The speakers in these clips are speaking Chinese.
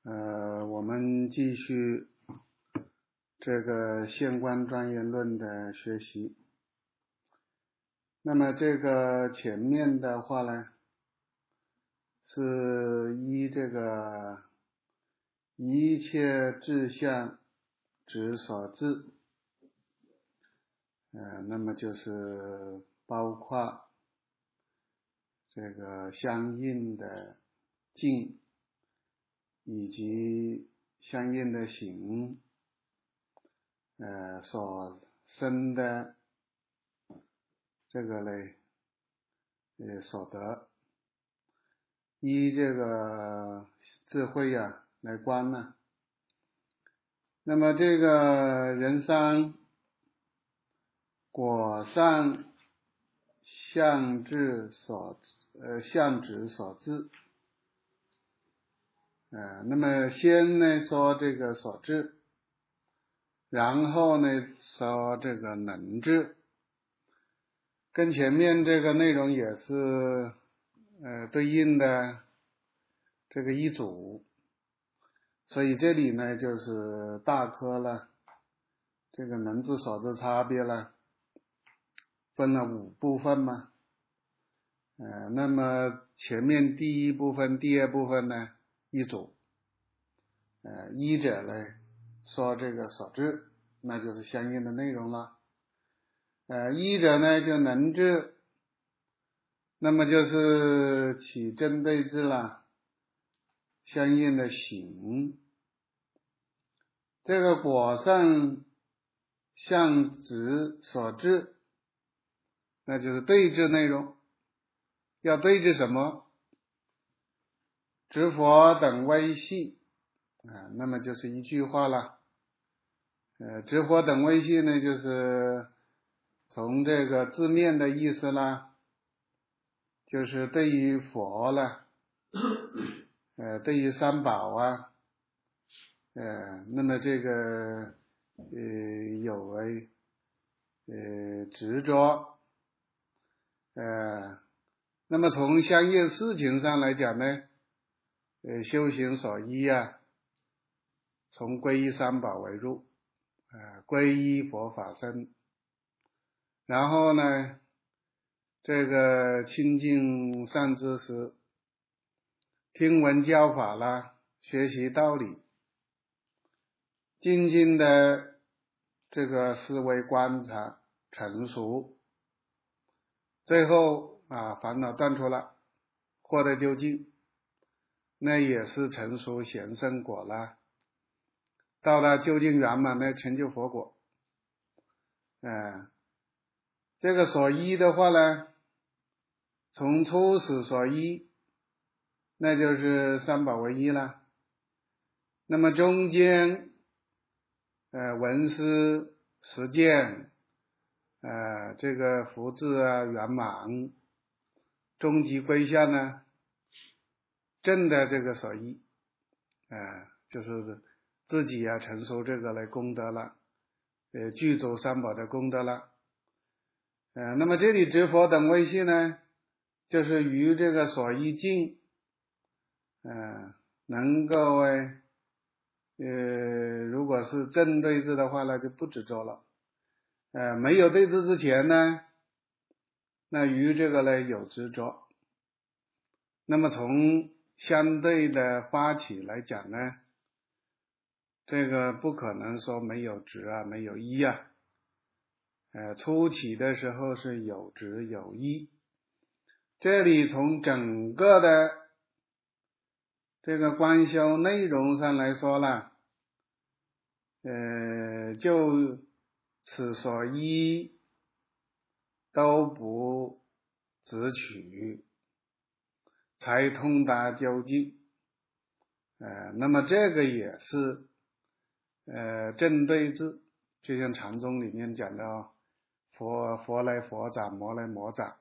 我们继续这个现观庄严论的学习。那么这个前面的话呢，是依这个一切志向执所致，那么就是包括这个相应的境以及相应的行，所生的这个嘞，所得，依这个智慧来观呢。那么这个人生果上相执所致，那么先呢说这个所致，然后呢说这个能致，跟前面这个内容也是对应的这个一组，所以这里呢就是大科了这个能致所致差别了，分了5部分嘛。那么前面第一部分第二部分呢一组，一者呢说这个所致，那就是相应的内容了。一者呢就能致，那么就是起针对治了相应的行。这个果上相执所致，那就是对治内容。要对治什么？执佛等微细，那么就是一句话了。执佛等微细呢，就是从这个字面的意思啦，就是对于佛了，对于三宝那么这个有为执着，那么从相应事情上来讲呢，修行所依从皈依三宝为入，皈依佛法僧，然后呢这个亲近善知识，听闻教法啦，学习道理，静静的这个思维观察成熟，最后烦恼断除了，获得究竟，那也是成熟贤圣果了，到达究竟圆满的成就佛果。这个所依的话呢，从初始所依，那就是三宝为依了。那么中间闻思实践，这个福智圆满，终极归向呢正的这个所依，就是自己成熟这个来功德了，具足三宝的功德了。那么这里执佛等微细呢，就是于这个所依境，能够如果是正对治的话呢，就不执着了。没有对治之前呢，那于这个呢有执着。那么从相对的发起来讲呢，这个不可能说没有执没有依初起的时候是有执有依。这里从整个的这个观修内容上来说了，就此所依都不执取，才通达究竟。那么这个也是正对治，就像禅宗里面讲的佛来佛掌，魔来魔掌，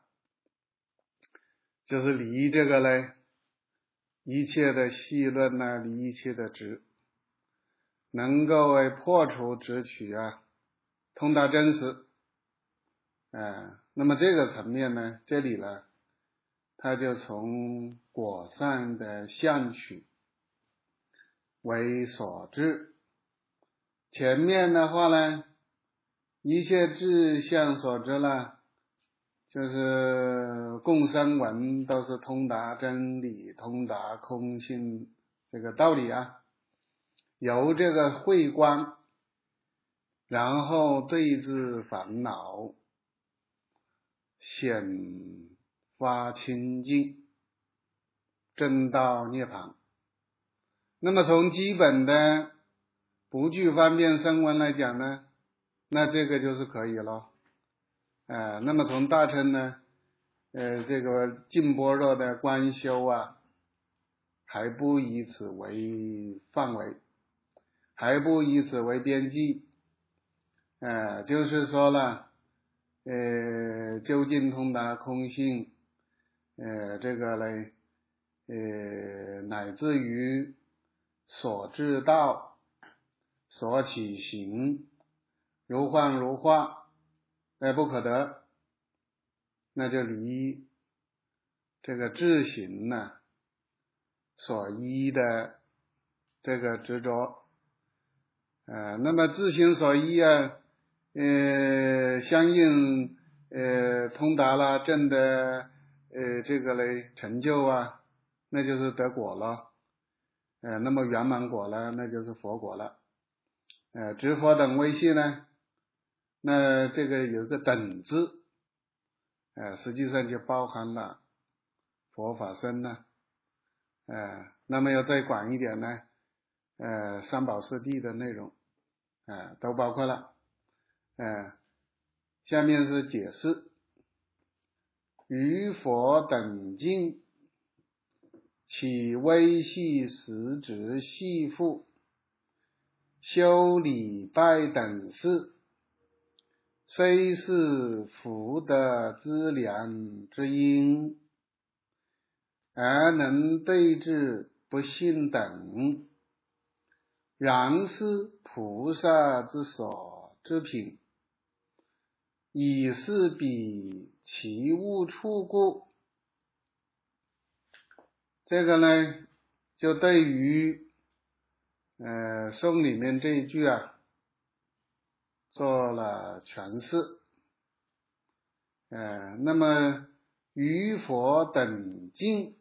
就是离这个呢一切的细论离一切的执，能够破除执取通达真实。那么这个层面呢，这里呢它就从果上的相取， 为所至。前面的话呢，一切志向所知了，就是共生闻都是通达真理，通达空性这个道理啊，由这个慧观，然后对治烦恼，显发清净，证道涅槃。那么从基本的不具方便声闻来讲呢，那这个就是可以了。那么从大乘呢，这个净般若的观修啊，还不以此为范围，还不以此为边际。就是说了，究竟通达空性，这个呢，乃至于所知道，所起行，如幻如化，不可得，那就离这个自行呢所依的这个执着。那么自行所依啊，相应通达了正的这个嘞成就啊，那就是得果了。那么圆满果了，那就是佛果了。执佛等微细呢，那这个有个等字，实际上就包含了佛法身呢。那么要再广一点呢，三宝四谛的内容，都包括了。下面是解释：于佛等境，起微细实质细复，修礼拜等事，虽是福德之良之因，而能对治不信等，然是菩萨之所之品，以是彼其物处故。这个呢，就对于颂里面这一句啊做了诠释。那么于佛等境，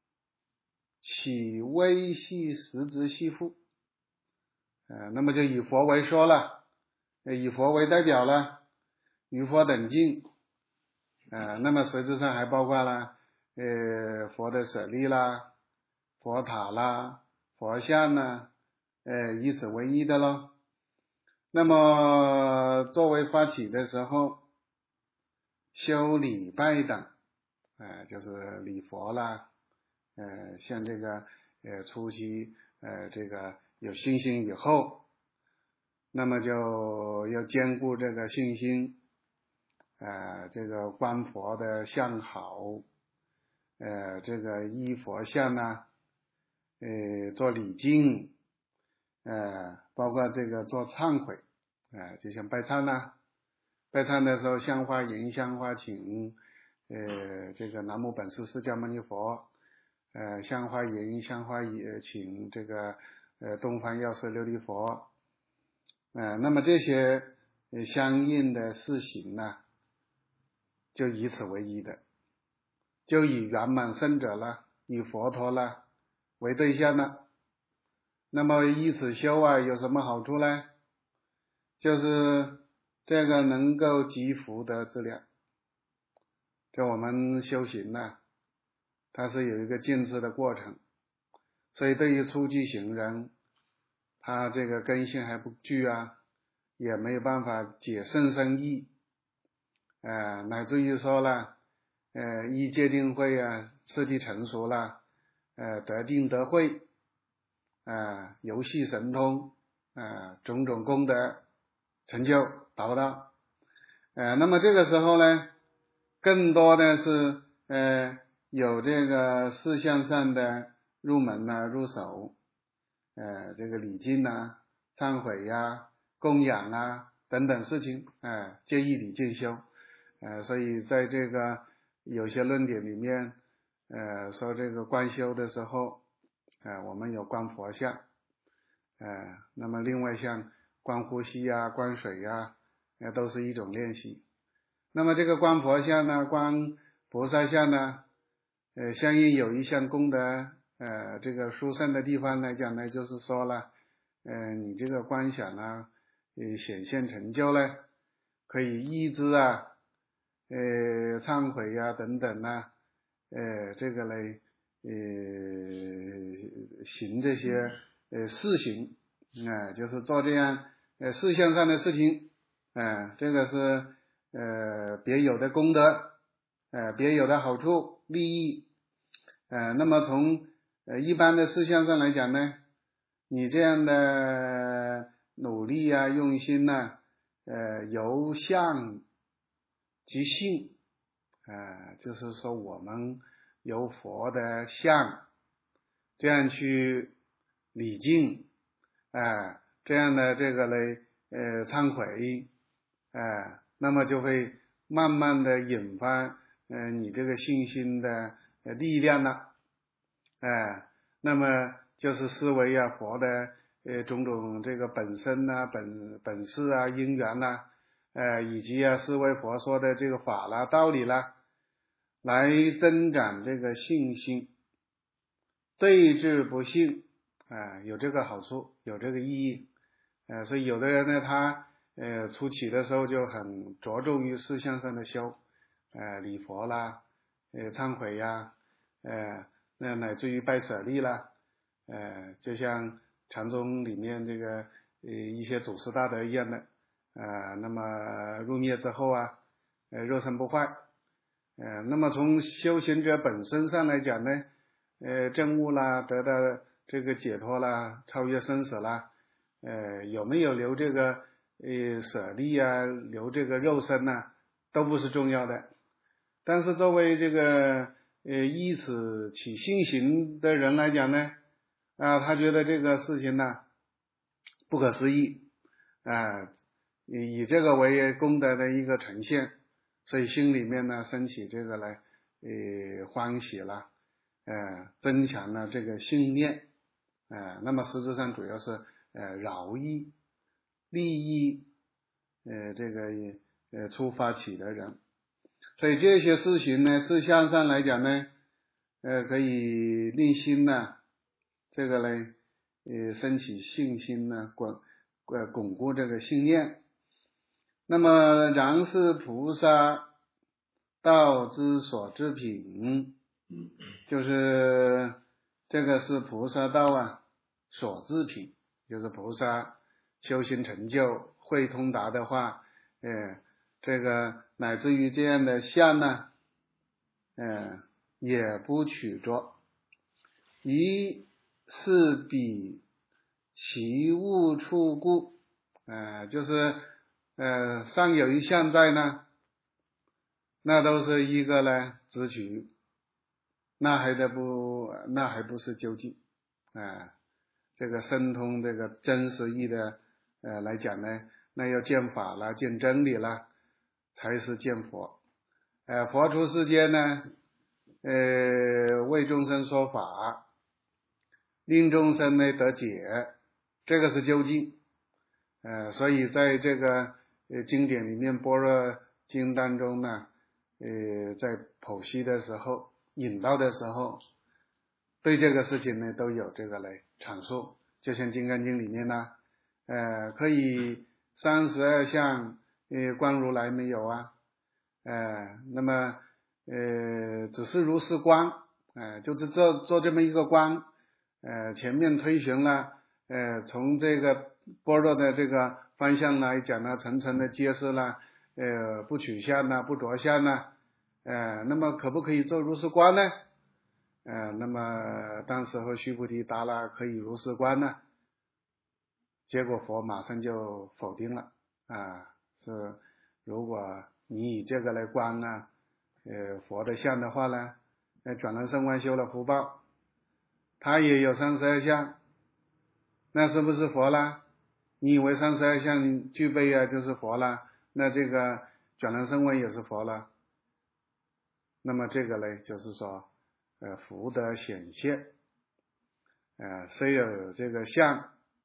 起微细实质细复，那么就以佛为说了，以佛为代表了，于佛等境，那么实质上还包括了佛的舍利啦，佛塔啦，佛像啦，以此为义的咯。那么作为发起的时候，修礼拜等，就是礼佛啦，像这个初期这个有信心以后，那么就要兼顾这个信心，这个观佛的相好，这个依佛像呢，做礼敬，包括这个做忏悔，就像拜忏啦，拜忏的时候香花迎香花请，这个南无本师释迦牟尼佛，香花迎香花也请这个东方药师琉璃佛，那么这些相应的事行呢，就以此为依的，就以圆满圣者了，以佛陀了为对象了。那么依此修啊，有什么好处呢？就是这个能够积福德之量。就我们修行呢，它是有一个渐次的过程，所以对于初级行人，他这个根性还不具啊，也没有办法解甚深义，乃至于说了，依戒定慧啊，次第成熟了，得定得慧，游戏神通，种种功德成就达不到，那么这个时候呢，更多的是有这个事项上的入门啊、入手，这个礼敬啊、忏悔啊、供养啊等等事情，皆以礼敬修，所以在这个有些论点里面，说这个观修的时候，我们有观佛像， 那么另外像观呼吸呀、观水呀，都是一种练习。那么这个观佛像呢，观菩萨像呢，相应有一项功德，这个殊胜的地方来讲呢，就是说了，你这个观想呢，显现成就呢，可以抑制啊，忏悔呀、等等啊，这个来行这些事行，就是做这样事项上的事情，这个是别有的功德，别有的好处利益，那么从一般的事项上来讲呢，你这样的努力啊、用心呐，由相即性，就是说我们由佛的相这样去礼敬，这样的这个来忏悔，那么就会慢慢的引发你这个信心的力量了，那么就是思维啊佛的种种这个本身啊本事啊因缘呐，以及思维佛说的这个法啦道理啦，来增长这个信心，对治不信，有这个好处，有这个意义，所以有的人呢，他初期的时候就很着重于事项上的修，礼佛啦，忏悔呀，那乃至于拜舍利啦，就像禅宗里面这个一些祖师大德一样的，那么入灭之后啊，肉身不坏，那么从修行者本身上来讲呢，证悟啦，得到这个解脱啦，超越生死啦，有没有留这个舍利啊，留这个肉身呐，都不是重要的。但是作为这个依此起信行的人来讲呢，他觉得这个事情呢不可思议，以这个为功德的一个呈现，所以心里面呢升起这个来欢喜了，增强了这个信念，那么实质上主要是饶益利益这个出发起的人，所以这些事情呢事项上来讲呢，可以令心呢这个呢升起信心呢，巩固这个信念。那么然是菩萨道之所知品，就是这个是菩萨道啊所知品，就是菩萨修行成就会通达的话，这个乃至于这样的相呢，也不取着，一是彼其物处故，就是上有一相在呢，那都是一个呢执取，那还不是究竟，这个深通这个真实义的来讲呢，那要见法啦，见真理啦，才是见佛。佛出世间呢，为众生说法，令众生呢得解，这个是究竟。所以在这个经典里面，般若经当中呢，在剖析的时候，引导的时候，对这个事情呢都有这个来阐述。就像《金刚经》里面呢，可以32相观如来没有啊？那么只是如是观，就是做这么一个观，前面推寻了，从这个般若的这个方向来讲呢，层层的揭示了，不取相呢，不着相呢，那么可不可以做如是观呢？那么当时候须菩提答了，可以如是观呢，结果佛马上就否定了，是如果你以这个来观呢，佛的相的话呢，转轮圣观修了福报，他也有32相，那是不是佛啦？你以为32相具备啊就是佛啦？那这个转轮圣观也是佛啦？那么这个呢，就是说福德显现，虽有这个相，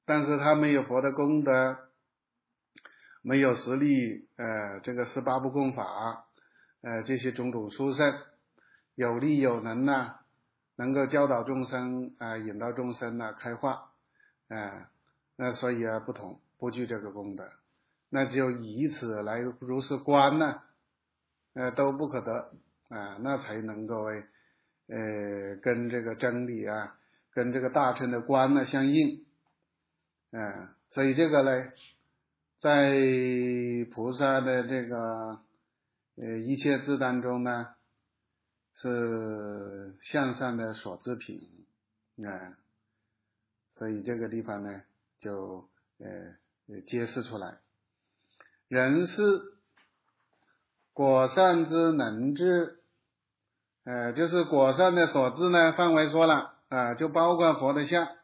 但是他没有佛的功德，没有实力，这个18部共法，这些种种殊胜，有力有能呐，能够教导众生，引导众生呐开化，那所以不同，不具这个功德，那就以此来如是观呢，都不可得，那才能够跟这个真理跟这个大乘的观呢相应，所以这个呢，在菩萨的这个一切智当中呢，是向上的所知品，所以这个地方呢就揭示出来，人是果善之能知，就是果善的所知呢范围说了，就包括佛的相，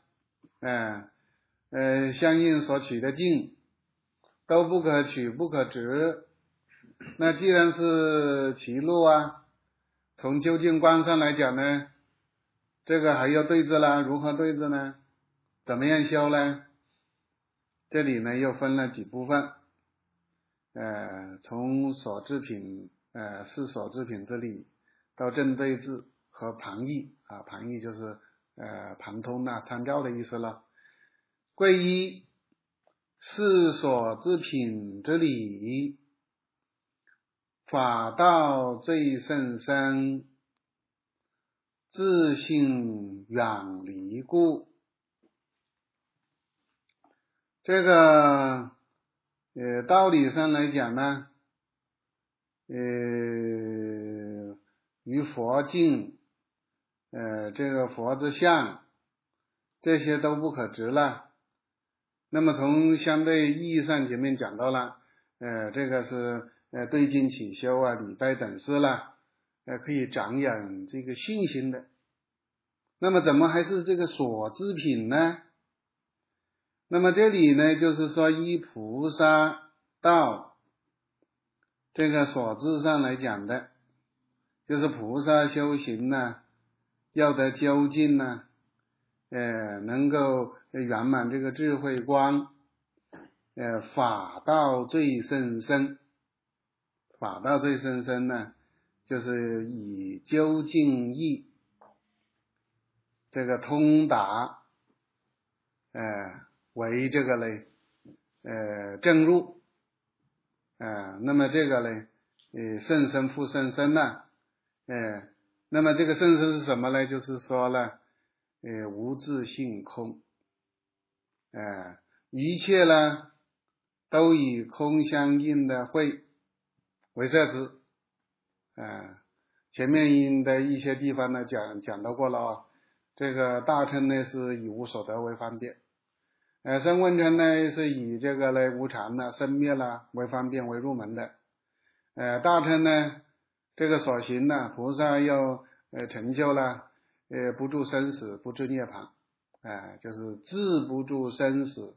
相应所取的境都不可取不可执，那既然是歧路从究竟观上来讲呢，这个还要对治啦，如何对治呢？怎么样修呢？这里呢又分了几部分，从所知品，是所知品之理到正对治和旁义，旁义就是旁通参照的意思了。归一是所知品之理，法道最甚深，自性远离故。这个道理上来讲呢，于佛境，这个佛之相，这些都不可执了。那么从相对意义上前面讲到了，这个是对境起修礼拜等事了，可以长养这个信心的。那么怎么还是这个所知品呢？那么这里呢，就是说依菩萨道这个所知上来讲的，就是菩萨修行呢，要得究竟呢，能够圆满这个智慧光，法道最甚深，法道最甚深呢，就是以究竟义这个通达，为这个嘞，正入，那么这个嘞，甚深复甚深呢，那么这个甚深是什么呢？就是说了，无自性空，一切呢都以空相应的慧为摄知，前面的一些地方呢讲到过了这个大乘呢是以无所得为方便，声闻乘呢是以这个呢无常生灭为方便为入门的，大乘呢这个所行菩萨要成就了不住生死不住涅槃，就是自不住生死，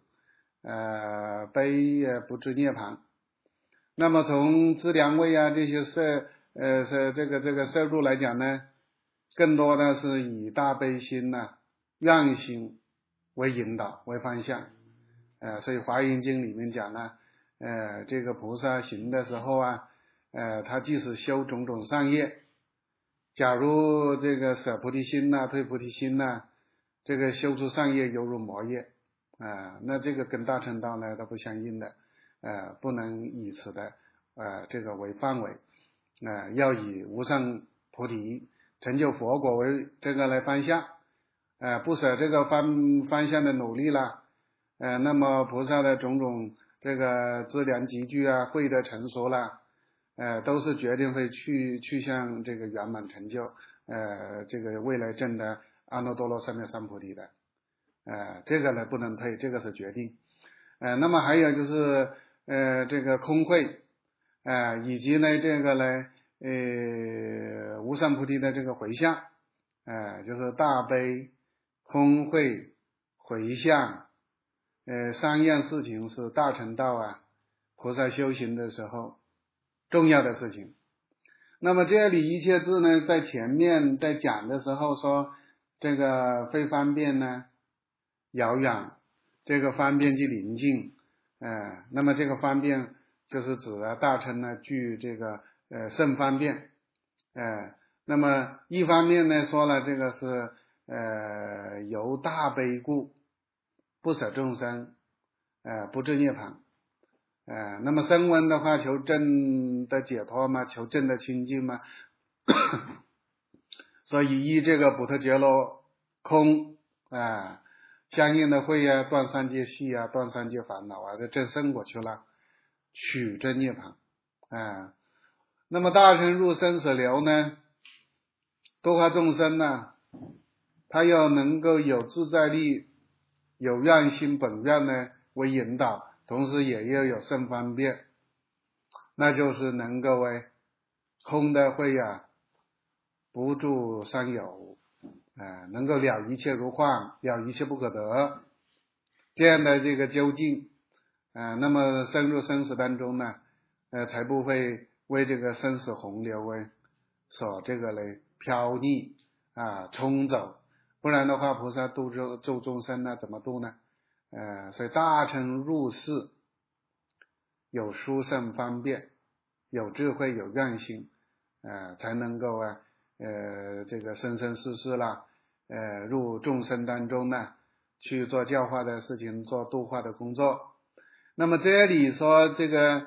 悲不住涅槃。那么从资粮位这些这个摄入来讲呢，更多的是以大悲心愿心为引导为方向，所以华严经里面讲呢，这个菩萨行的时候他即使修种种善业，假如这个舍菩提心退菩提心这个修出善业犹如魔业，那这个跟大乘道呢都不相应的，不能以此的这个为范围，要以无上菩提成就佛果为这个来方向，不舍这个方向的努力了，那么菩萨的种种这个资粮集聚慧的成熟了，都是决定会去向这个圆满成就，这个未来证的阿耨多罗三藐三菩提的，这个呢不能退，这个是决定。那么还有就是这个空慧，以及呢这个呢无上菩提的这个回向，就是大悲空慧回向，三样事情是大乘道菩萨修行的时候重要的事情。那么这里一切智呢，在前面在讲的时候说这个非方便呢遥远， 这个方便即临近，那么这个方便就是指大乘呢具这个甚方便，那么一方面呢说了这个是由大悲故不舍众生，不至涅槃，那么声闻的话求真的解脱嘛，求真的清净嘛，所以依这个补特伽罗空相应的会断三界系断三界烦恼这真生过去了，取真涅槃，那么大乘入生死流呢，度化众生呢，他要能够有自在力，有愿心本愿呢为引导，同时也要有甚方便，那就是能够空的会不住三有，能够了一切如幻，了一切不可得，这样的这个究竟，那么深入生死当中呢，才不会为这个生死洪流所这个飘溺冲走，不然的话菩萨度众生呢怎么度呢？所以大乘入世有殊胜方便，有智慧，有愿心，才能够这个生生世世啦，入众生当中呢，去做教化的事情，做度化的工作。那么这里说这个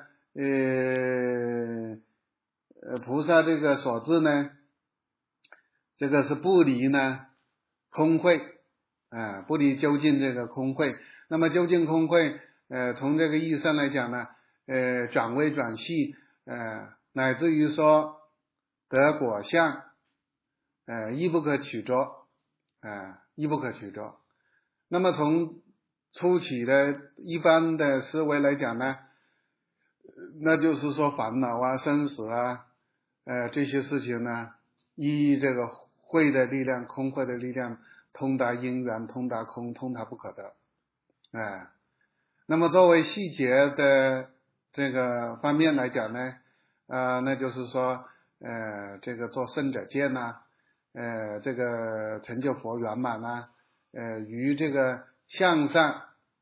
菩萨这个所致呢，这个是不离呢空慧，不离究竟这个空慧。那么究竟空慧，从这个意义上来讲呢，转微转细，乃至于说得果相，亦不可取着，亦不可取着。那么从初起的一般的思维来讲呢，那就是说烦恼生死这些事情呢，依这个慧的力量，空慧的力量，通达因缘，通达空，通达不可得，那么作为细节的这个方面来讲呢，那就是说这个做圣者见这个成就佛圆满于这个向上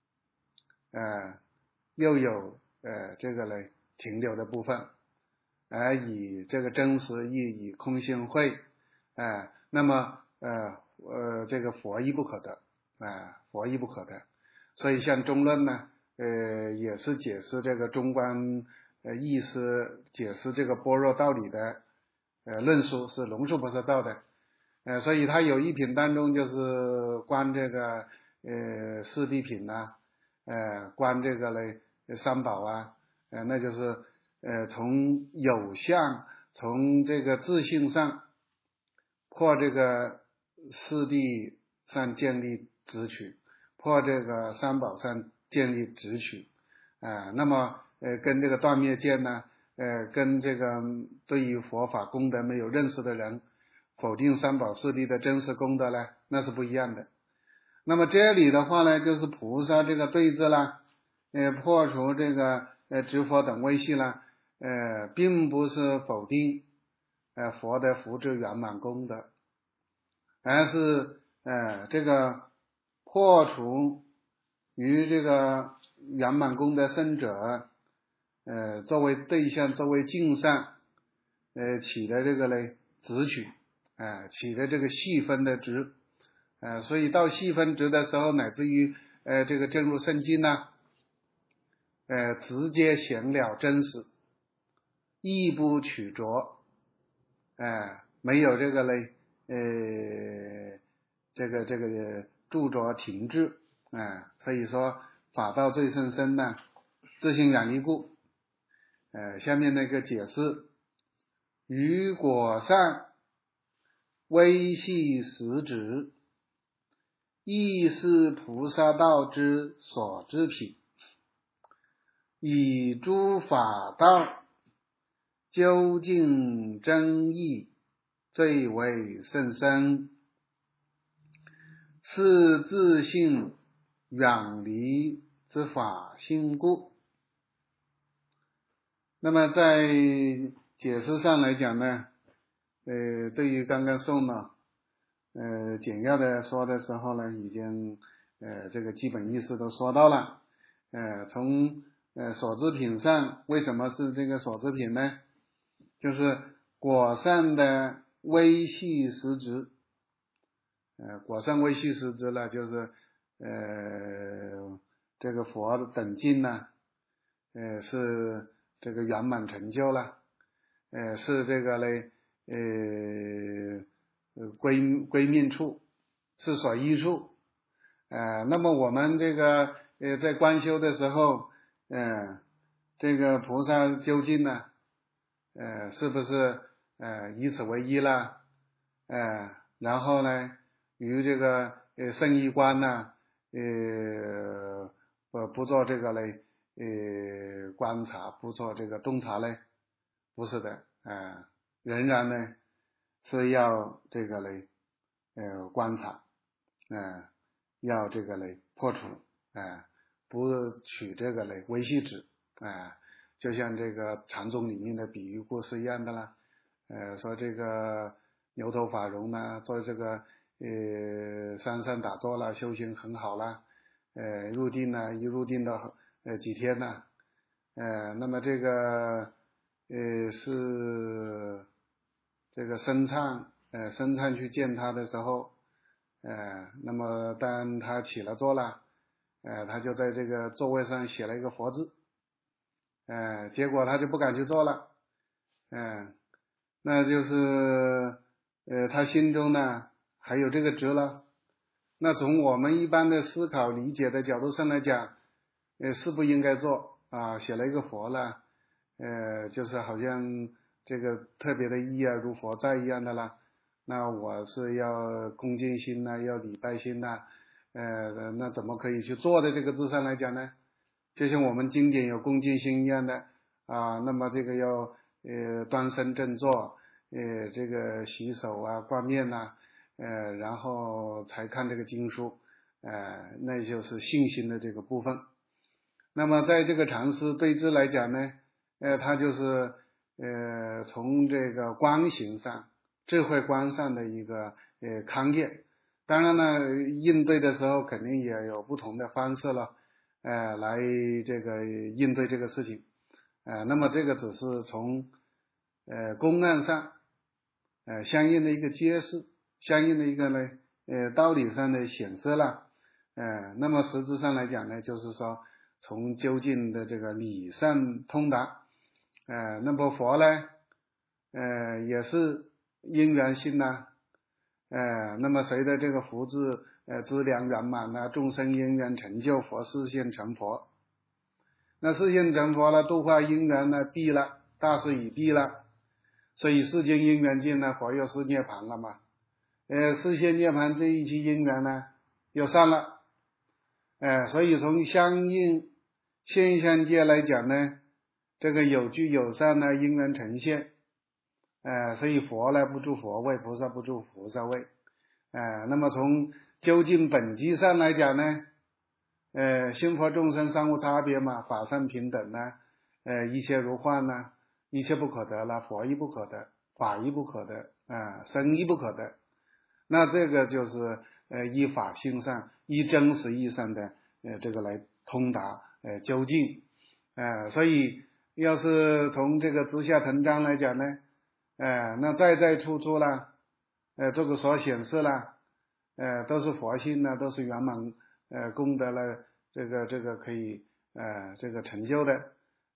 又有这个停留的部分，以这个真实义，以空性慧，那么这个佛亦不可得，佛亦不可得。所以像中论呢，也是解释这个中观意思，解释这个般若道理的论述是龙树菩萨造的，所以他有一品当中就是观这个四谛品观这个三宝那就是从有相，从这个自性上破这个四谛上建立直取，破这个三宝上建立直取，那么跟这个断灭见呢，跟这个对于佛法功德没有认识的人否定三宝四谛的真实功德呢，那是不一样的。那么这里的话呢，就是菩萨这个对治啦，破除这个执佛等微细啦，并不是否定佛的福智圆满功德，而是这个破除于这个圆满功德圣者作为对象，作为境上起的这个直取，起的这个细分的直，所以到细分值的时候，乃至于这个正入圣经直接显了真实，亦不取着，没有这个这个著着停滞，所以说法道最甚深自性远离故。下面那个解释，于果上微细实质，亦是菩萨道之所知品，以诸法道究竟真义最为甚深，是自性远离之法性故。那么在解释上来讲呢，对于刚刚宋简要的说的时候呢，已经这个基本意思都说到了。从所知品上，为什么是这个所知品呢？就是果善的微细实质。果善微细实质呢，就是这个佛的等境呢，是这个圆满成就了，是这个嘞，归命处，是所依处。那么我们这个在观修的时候，这个菩萨究竟呢，是不是以此为依了？然后呢，于这个圣义观呢，不做这个嘞，观察，不做这个洞察嘞，不是的，仍然呢是要这个嘞，观察，要这个嘞破除，不取这个嘞微细指，就像这个禅宗里面的比喻故事一样的啦，说这个牛头法融呢，做这个山上打坐了，修行很好了，入定呢，一入定到几天呢，那么这个是这个僧璨去见他的时候，那么当他起了坐了，他就在这个座位上写了一个佛字，结果他就不敢去坐了，那就是他心中呢还有这个执了。那从我们一般的思考理解的角度上来讲，是不应该做啊，写了一个佛了，就是好像这个特别的意啊，如佛在一样的啦。那我是要恭敬心呐，要礼拜心呐，那怎么可以去做的这个字上来讲呢？就像我们经典有恭敬心一样的啊，那么这个要端身正坐，这个洗手啊，挂面呐，然后才看这个经书，那就是信心的这个部分。那么在这个禅师对治来讲呢，他就是从这个观行上，智慧观上的一个康业。当然呢，应对的时候肯定也有不同的方式了，来这个应对这个事情。那么这个只是从公案上相应的一个揭示，相应的一个呢道理上的显示了，那么实质上来讲呢，就是说从究竟的这个理上通达，那么佛呢也是因缘性呐，那么随着这个福智资粮圆满呐，众生因缘成就，佛示现成佛。那示现成佛了，度化因缘呢毕了，大事已毕了，所以世间因缘尽了，佛又是涅槃了嘛。世间涅槃这一期因缘呢又散了，所以从相应现象界来讲呢，这个有聚有散呢，因缘呈现，所以佛呢不住佛位，菩萨不住菩萨位，那么从究竟本机上来讲呢，心佛众生三无差别嘛，法上平等呢，一切如幻呢，一切不可得了，佛亦不可得，法亦不可得，生亦不可得。那这个就是依法性上，依真实意义上的这个来通达究竟，所以要是从这个直下腾章来讲呢，那在处处啦，这个所显示啦，都是佛性呢，都是圆满功德了，这个可以这个成就的，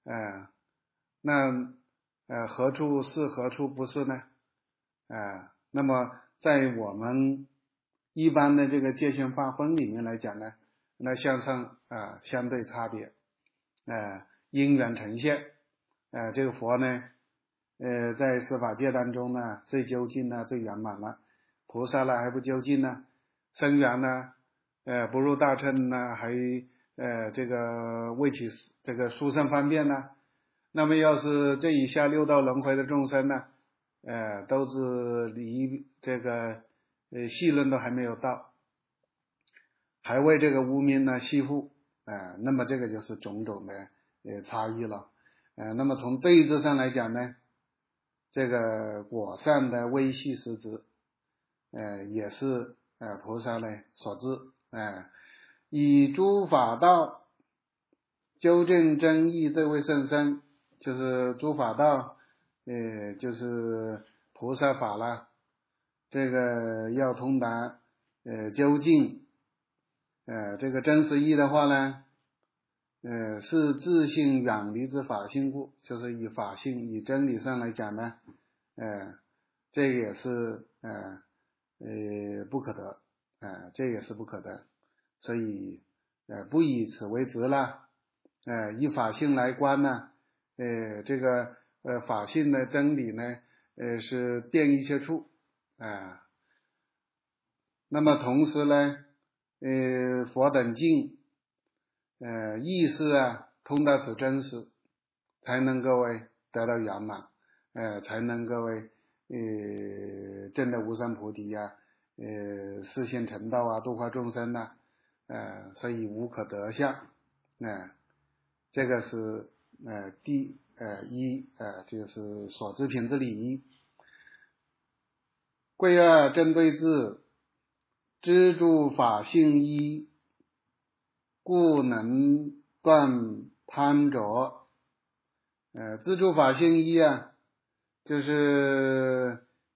那何处是何处不是呢？那么在我们一般的这个界限划分里面来讲呢，那向上相对差别，因缘呈现，这个佛呢在十法界当中呢最究竟呢最圆满了，菩萨呢还不究竟呢，声缘呢不入大乘呢还这个未起这个殊胜方便呢，那么要是这以下六道轮回的众生呢，都是离这个细论都还没有到，还为这个无名呢系缚，那么这个就是种种的差异了，那么从对治上来讲呢，这个果善的微细实质，也是菩萨呢所致， 以诸法道究竟真义，这位圣僧就是诸法道，就是菩萨法了。这个要通达究竟这个真实义的话呢，是自性远离之法性故，就是以法性以真理上来讲呢，这个也是不可得，这也是不可得，所以不以此为执了，以法性来观呢，这个法性的真理呢，是遍一切处，那么同时呢，佛等境意识通达此真实，才能够得到圆满，才能够证得无上菩提示现成道度化众生所以无可得相，这个是第一就是所知品之理一。贵二针对智，知诸法性一，故能断贪着。知诸法性一就是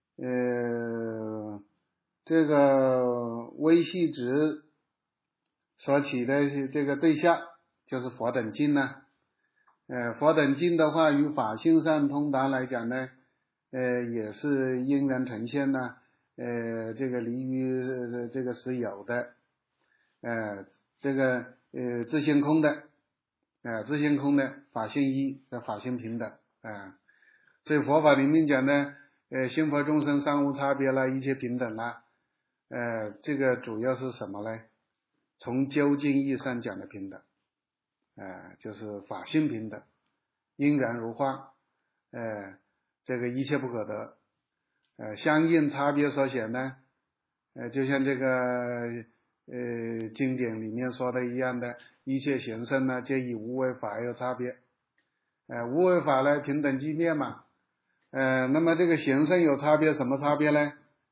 这个微细执所起的这个对象，就是佛等境佛等境的话，与法性上通达来讲呢，也是因缘呈现这个离于这个实有的，这个自性空的，自性空的法性一的法性平等，所以佛法里面讲的心佛众生三无差别了，一切平等了，这个主要是什么呢？从究竟义上讲的平等，就是法性平等，因缘如幻，这个一切不可得，相应差别所显呢，就像这个经典里面说的一样的，一切行深皆以无为法有差别，无为法呢平等寂灭嘛，那么这个行深有差别，什么差别呢？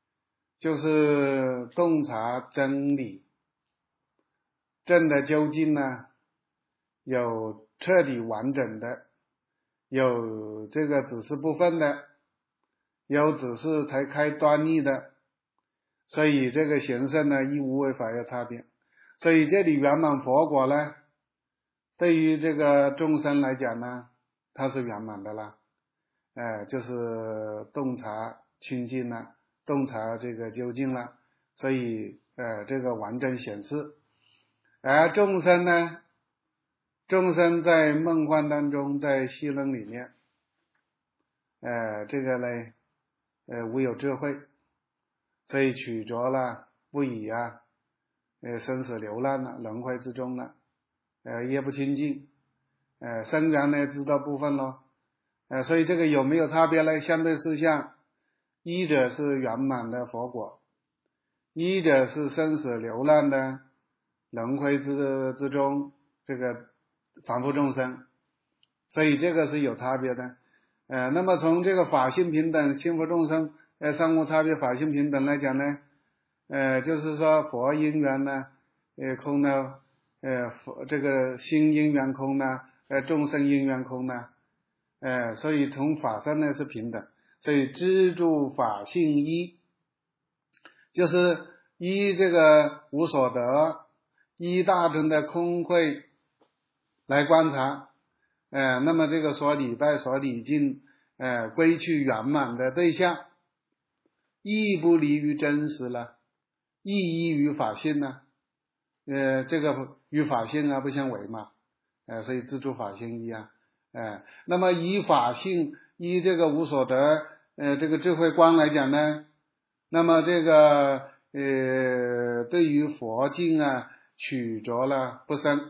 就是洞察真理，证的究竟有彻底完整的，有这个只是部分的，有只是才开端倪的，所以这个行深亦无为法有差别。所以这里圆满佛果呢，对于这个众生来讲呢，它是圆满的啦，就是洞察清净了，洞察这个究竟了，所以这个完整显示。而众生呢，众生在梦幻当中，在戏论里面，这个呢无有智慧，所以取着了不已生死流浪了，轮回之中了，业不清净，生缘呢知道部分咯，所以这个有没有差别呢？相对事项，一者是圆满的佛果，一者是生死流浪的轮回之中这个凡夫众生，所以这个是有差别的。那么从这个法性平等心佛众生三无差别法性平等来讲呢，就是说佛因缘空佛这个心因缘空众生因缘空所以从法上是平等，所以知诸法性一，就是依这个无所得，依大乘的空慧来观察，那么这个所礼拜所礼敬归去圆满的对象，亦不离于真实了，亦依于法性这个与法性不相违嘛，所以知诸法性一那么以法性依这个无所得这个智慧观来讲呢，那么这个对于佛境取着了不生，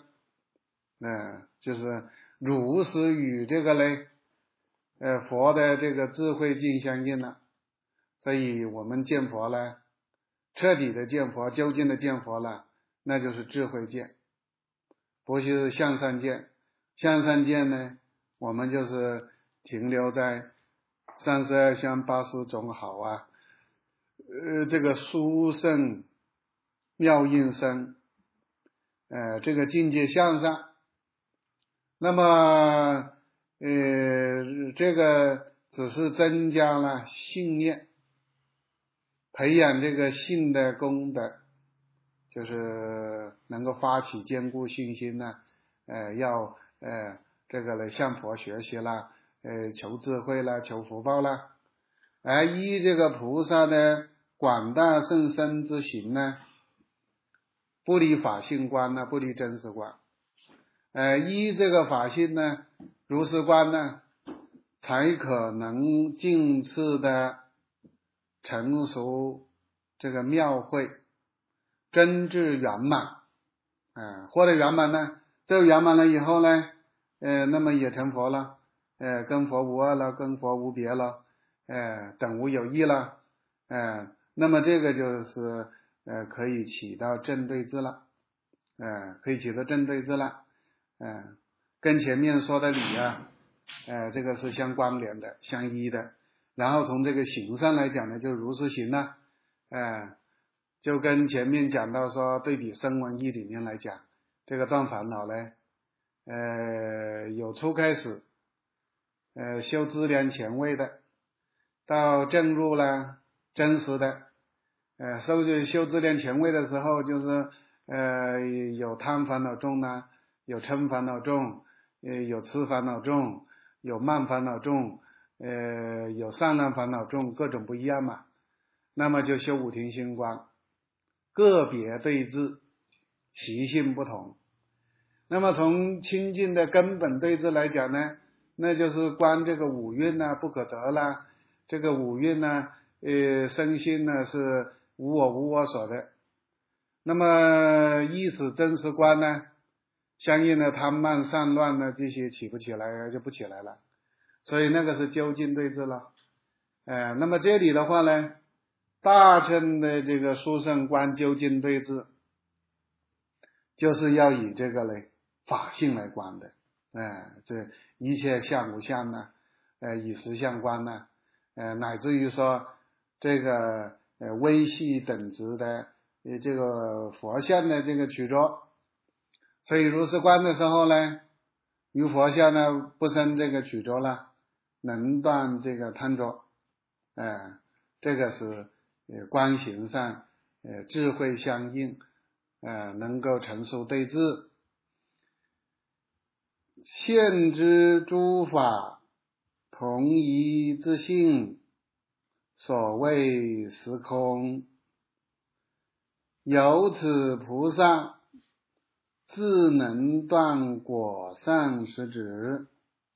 就是如实与这个佛的这个智慧境相应了，所以我们见佛彻底的见佛，究竟的见佛那就是智慧见，不是向上见。向上见呢，我们就是停留在32相80种好这个殊胜妙应身这个境界向上。那么这个只是增加了信念，培养这个信的功德，就是能够发起坚固信心呢，要这个来向佛学习啦，求智慧啦，求福报啦，而依这个菩萨的广大甚深之行呢，不离法性观呢，不离真实观，依这个法性呢，如实观呢，才可能尽次的成熟这个妙慧，真至圆满，获得圆满呢，这个圆满了以后呢，那么也成佛了，跟佛无二了，跟佛无别了，等无有异了，那么这个就是可以起到正对治了，可以起到正对治了，跟前面说的理啊，这个是相关联的，相依的。然后从这个行上来讲呢，就如实行了，就跟前面讲到说对比声闻义里面来讲，这个断烦恼呢，有初开始，修资粮前位的，到正入了真实的，修资粮前位的时候，就是有贪烦恼重呢，有嗔烦恼重，有痴烦恼重，有慢烦恼重，有散乱烦恼重，各种不一样嘛。那么就修五停心观，个别对治，习性不同。那么从清净的根本对治来讲呢，那就是观这个五蕴呢不可得啦，这个五蕴呢身心呢是无我无我所的。那么依此真实观呢，相应的贪慢散乱呢这些起不起来就不起来了，所以那个是究竟对治了。那么这里的话呢，大乘的这个殊胜观究竟对治，就是要以这个嘞法性来观的，这一切相无相呢，以实相观呢，乃至于说这个微细等值的这个佛像的这个取着，所以如是观的时候呢，于佛像呢不生这个取着了，能断这个贪着，这个是观行上智慧相应，能够成熟对治。现知诸法同一自性，所谓实空。由此菩萨自能断果上实执，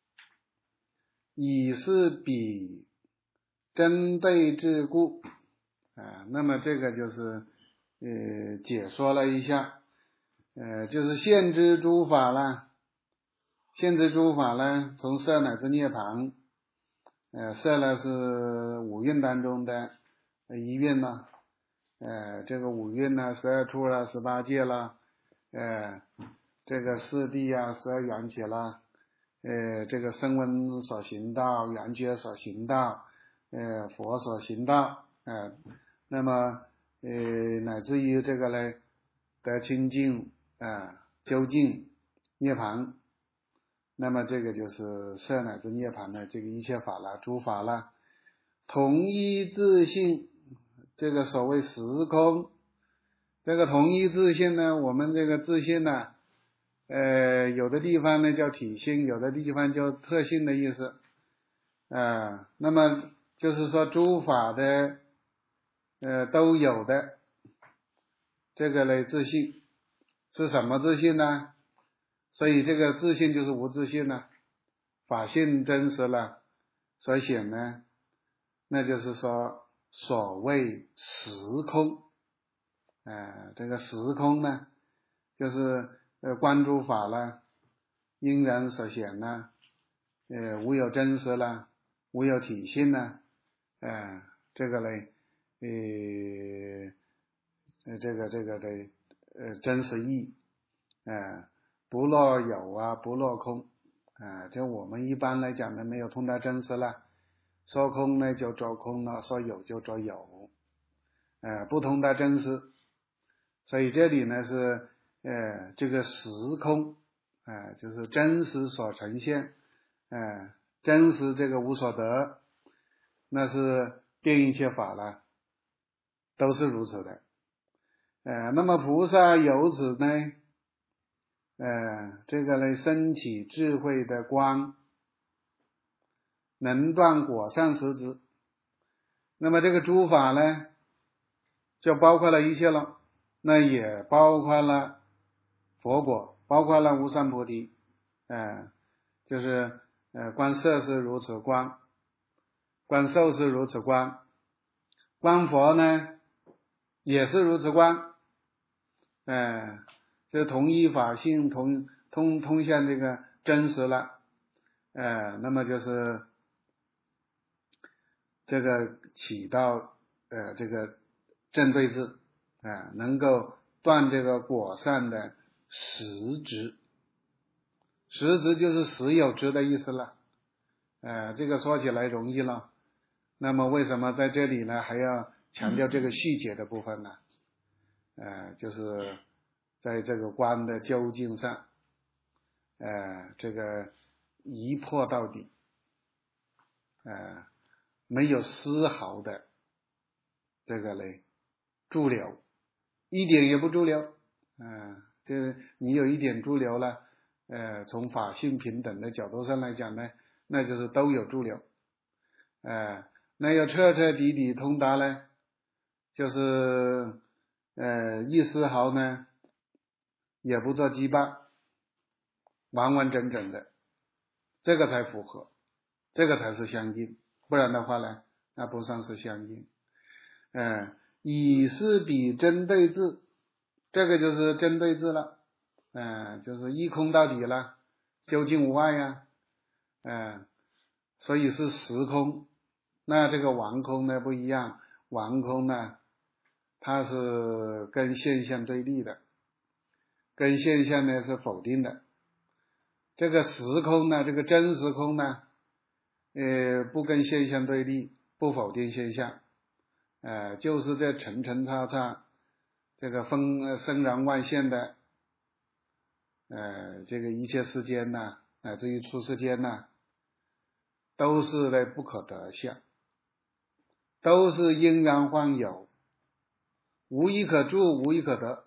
以是彼真对治故。那么这个就是解说了一下，就是现知诸法啦。现知诸法呢，从色乃至涅槃，色呢是五蕴当中的一蕴呢，这个五蕴呢，12处啦，18界啦，这个四谛啊，12缘起啦，这个声闻所行道，缘觉所行道，佛所行道，那么乃至于这个呢，得清净，究竟涅槃。那么这个就是色乃至涅槃的这个一切法啦，诸法啦，同一自性，这个所谓实空，这个同一自性呢，我们这个自性呢，有的地方呢叫体性，有的地方叫特性的意思，那么就是说诸法的都有的这个类自性是什么自性呢？所以这个自性就是无自性了，法性真实了，所显呢，那就是说所谓实空，这个实空呢，就是观诸法了，因缘所显呢，无有真实了，无有体性呢，这个嘞，这个的真实义，不落有啊，不落空，就我们一般来讲呢，没有通达真实了，说空呢就着空了，说有就着有，不通达真实，所以这里呢是这个实空，就是真实所呈现，真实这个无所得，那是遍一切法了，都是如此的。那么菩萨由此呢，这个呢升起智慧的光，能断果善实执。那么这个诸法呢，就包括了一切了，那也包括了佛果，包括了无上菩提，就是观色是如此观，观受是如此观，观佛呢也是如此观，这同一法性，通向这个真实了，那么就是这个起到这个正对治，能够断这个果善的实执，实执就是实有执的意思了，这个说起来容易了，那么为什么在这里呢还要强调这个细节的部分呢？就是在这个观的究竟上，这个一破到底，没有丝毫的这个嘞驻留，一点也不驻留，这你有一点驻留了，从法性平等的角度上来讲呢，那就是都有驻留，那要彻彻底底通达呢，就是一丝毫呢也不做羁绊，完完整整的，这个才符合，这个才是相应，不然的话呢，那不算是相应。以是彼真对治，这个就是真对治了，就是一空到底了，究竟无碍呀，所以是实空。那这个顽空呢不一样，顽空呢它是跟现象对立的，跟现象呢是否定的。这个实空呢，这个真实空呢，不跟现象对立，不否定现象，就是这层层叉叉，这个生然万现的，这个一切世间呐，乃至于出世间呐，都是的不可得相，都是因缘幻有，无一可住，无一可得，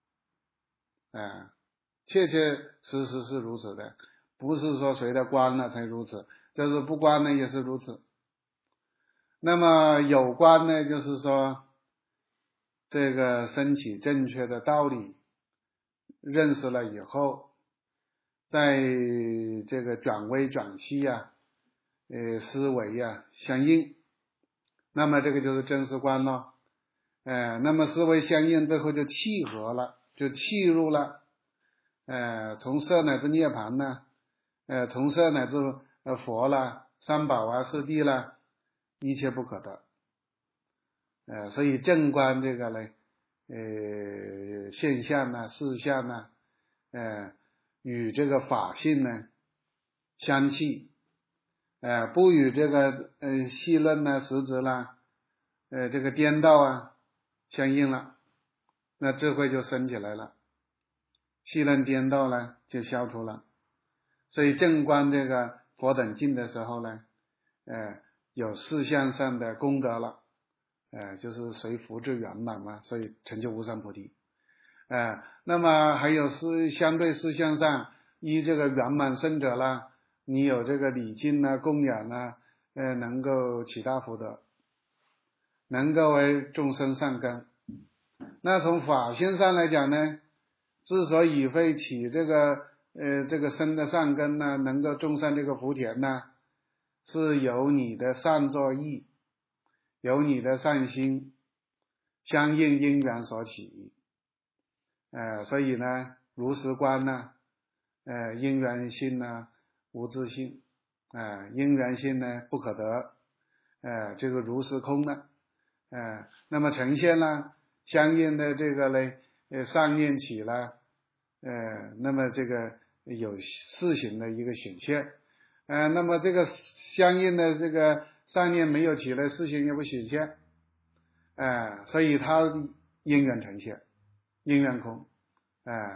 切切实实是如此的，不是说谁的观了才如此，就是不观呢也是如此。那么有观呢，就是说这个升起正确的道理，认识了以后，在这个转微转细啊，思维啊相应，那么这个就是真实观了，那么思维相应之后就契合了，就契入了，从色乃至涅槃呢，从色乃至佛啦、三宝啊、四谛啦，一切不可得。所以正观这个呢，现象呢、事项呢，与这个法性呢相契，不与这个细论呢、实质啦，这个颠倒啊相应了，那智慧就升起来了，细论颠倒呢就消除了。所以正观这个佛等境的时候呢，有事项上的功德了，就是随福至圆满嘛，所以成就无上菩提。那么还有相对事项上，依这个圆满圣者啦，你有这个礼敬啊、供养啊，能够起大福德，能够为众生善根。那从法性上来讲呢，之所以会起这个生的善根呢，能够种上这个福田呢，是由你的善作意，由你的善心相应因缘所起，所以呢，如实观呢，因缘性呢无自性，因缘性呢不可得，这个如实空呢，那么呈现了相应的这个呢，善念起了，那么这个有事情的一个显现，那么这个相应的这个善念没有起来，事情也不显现，所以它因缘呈现，因缘空，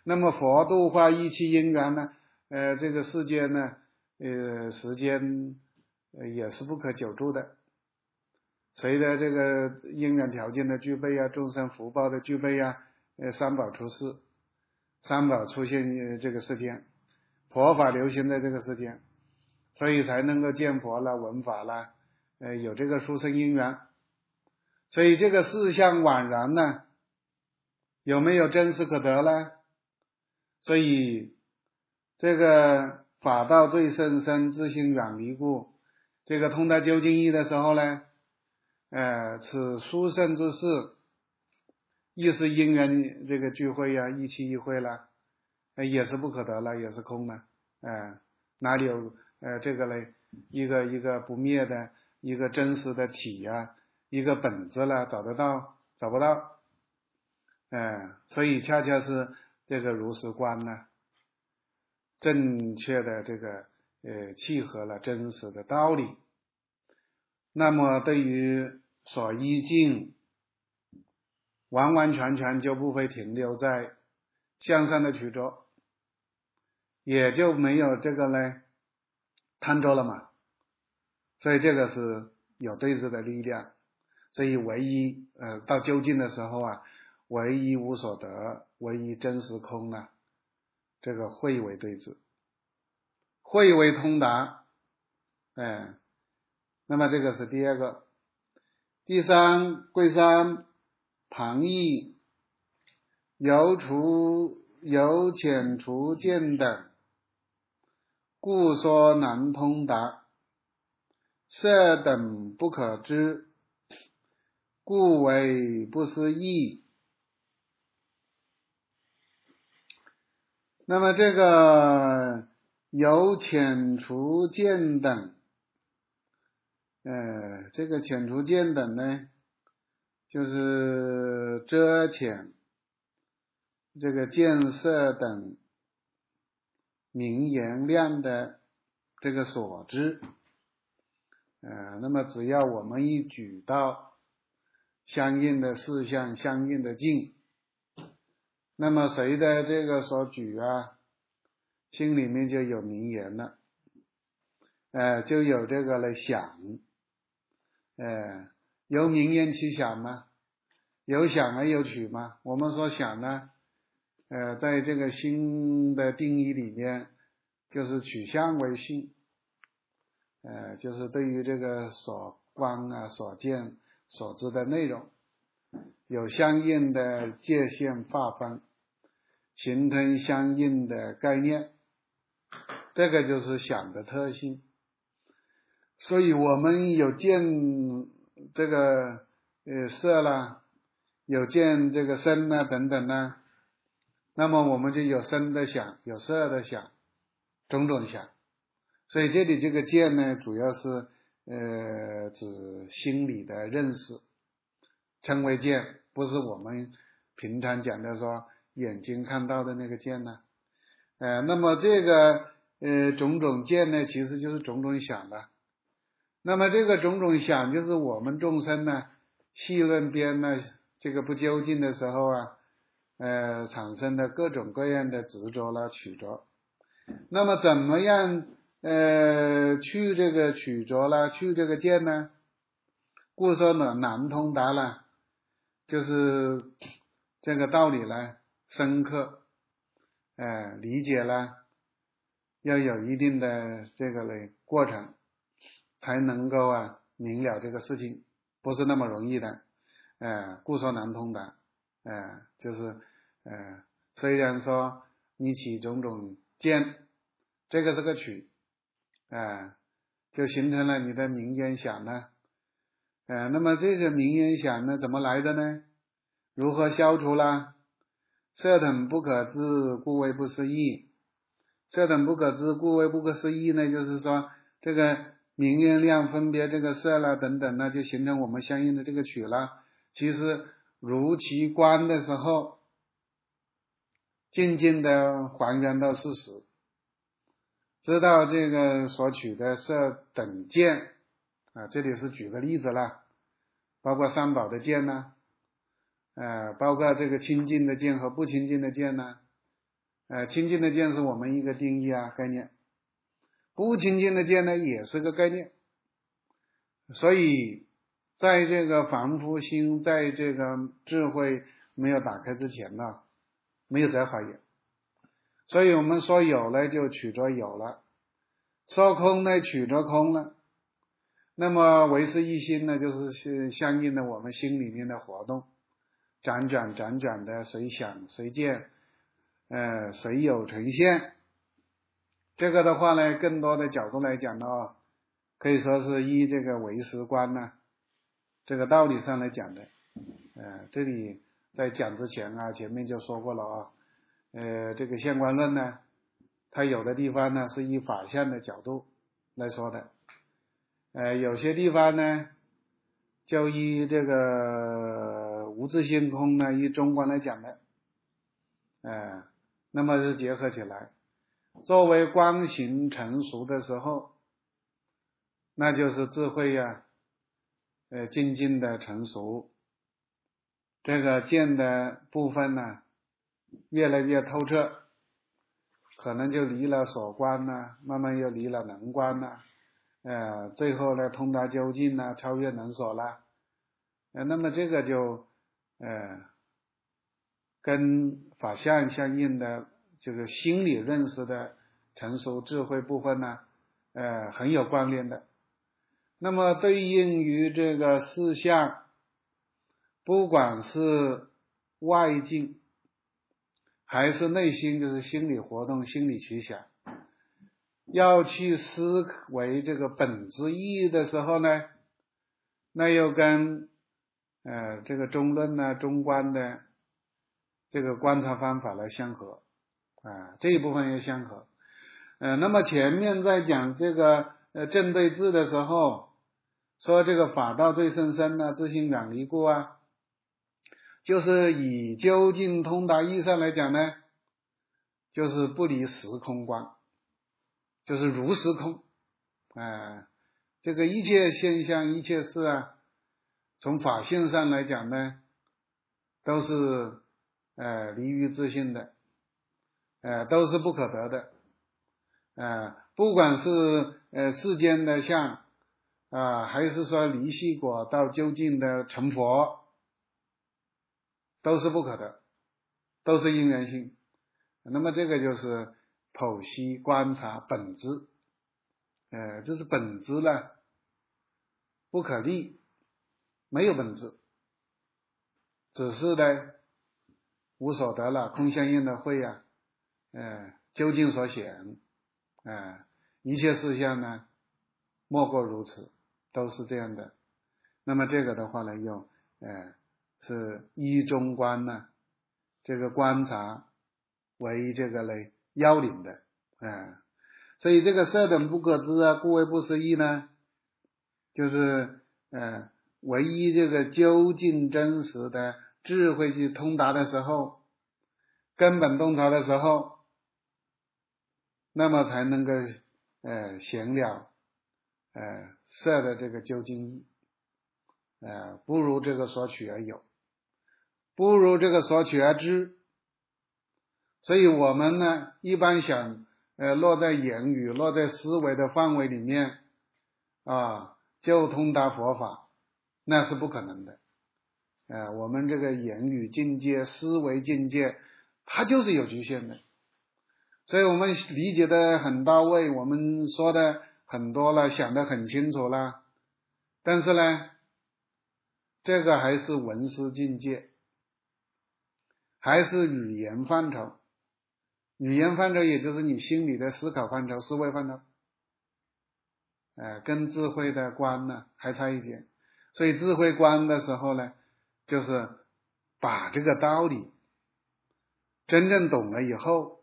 那么佛度化一气因缘呢，这个世间呢，时间也是不可久住的。随着这个因缘条件的具备啊，众生福报的具备啊，三宝出世，三宝出现这个世间，佛法流行在这个世间，所以才能够见佛啦、闻法啦，有这个殊胜因缘。所以这个事相宛然呢，有没有真实可得呢？所以这个法道最甚深，自性远离故。这个通达究竟义的时候呢，此殊胜之事，亦是因缘这个聚会啊，一期一会了，也是不可得了，也是空了，哪里有这个嘞？一个不灭的一个真实的体啊，一个本质了，找得到？找不到，所以恰恰是这个如实观呢，正确的这个契合了真实的道理。那么对于所依境，完完全全就不会停留在向上的取着，也就没有这个呢贪着了嘛。所以这个是有对治的力量。所以唯一到究竟的时候啊，唯一无所得，唯一真实空呢，这个慧为对治，慧为通达，那么这个是第二个。第三，贵三旁义由浅除见等，故说难通达。色等不可知，故为不思议。那么这个由浅除见等，这个浅除见等呢，就是遮浅这个见色等名言量的这个所知。那么只要我们一举到相应的事项、相应的境，那么谁的这个所举啊，心里面就有名言了，就有这个来想，由名言起想吗？有想而有取吗？我们说想呢，在这个心的定义里面，就是取相为性，就是对于这个所观啊、所见、所知的内容，有相应的界限划分，形成相应的概念，这个就是想的特性。所以我们有见这个色啦，有见这个声啦等等啦，那么我们就有声的想，有色的想，种种想。所以这里这个见呢，主要是指心理的认识，称为见，不是我们平常讲的说眼睛看到的那个见呢。那么这个种种见呢，其实就是种种想的。那么这个种种想，就是我们众生呢，细论边呢，这个不究竟的时候啊，产生的各种各样的执着啦、取着。那么怎么样去这个取着啦，去这个见呢？故说呢难通达了，就是这个道理呢深刻，理解了，要有一定的这个嘞过程，才能够明了这个事情，不是那么容易的，故说难通达，就是虽然说你起种种见，这个是个取，就形成了你的名言想呢，那么这个名言想呢怎么来的呢？如何消除啦？色等不可知，故为不思议。色等不可知，故为不可思议呢，就是说这个名言量分别这个色啦等等呢，就形成我们相应的这个取了。其实如其观的时候，静静的还原到事实，知道这个所取的色等见这里是举个例子啦，包括三宝的见呢，包括这个清净的见和不清净的见呢， 清净的见是我们一个定义概念，不清净的见呢也是个概念。所以在这个凡夫心，在这个智慧没有打开之前呢，没有在法眼。所以我们说有了就取着有了，说空呢取着空了。那么唯是一心呢，就是相应的我们心里面的活动，辗转的随想随见，随有呈现。这个的话呢，更多的角度来讲呢，可以说是依这个唯识观呢，这个道理上来讲的。这里在讲之前前面就说过了这个现观论呢，它有的地方呢是以法相的角度来说的，有些地方呢就以这个无自性空呢，以中观来讲的，那么是结合起来，作为观行成熟的时候，那就是智慧渐进的成熟，这个见的部分呢越来越透彻，可能就离了所观呢，慢慢又离了能观呢，最后呢通达究竟呢，超越能所了。那么这个就跟法相相应的这个心理认识的成熟智慧部分呢很有关联的。那么对应于这个四相，不管是外境还是内心，就是心理活动、心理取向，要去思维这个本质意义的时候呢，那又跟这个中论呢、中观的这个观察方法来相合这一部分也相合。那么前面在讲这个正对治的时候，说这个法道最甚深自性远离故就是以究竟通达义上来讲呢，就是不离时空观，就是如时空。这个一切现象、一切事从法性上来讲呢，都是离于自性的，都是不可得的。不管是世间的相还是说离系果到究竟的成佛，都是不可得，都是因缘性。那么这个就是剖析观察本质，这是本质呢，不可立，没有本质，只是呢无所得了，空相应的慧究竟所显，一切事项呢莫过如此，都是这样的。那么这个的话呢，又是依中观呢，这个观察为这个嘞要领的，所以这个色等不可知故谓不思议呢，就是唯一这个究竟真实的智慧去通达的时候，根本洞察的时候，那么才能够显了色的这个究竟义，不如这个所取而有，不如这个所取而知。所以我们呢一般想落在言语、落在思维的范围里面就通达佛法，那是不可能的。我们这个言语境界、思维境界，它就是有局限的。所以我们理解的很到位，我们说的很多了，想得很清楚了，但是呢，这个还是文思境界，还是语言范畴。语言范畴也就是你心里的思考范畴、思维范畴，跟智慧的观呢还差一点。所以智慧观的时候呢，就是把这个道理真正懂了以后，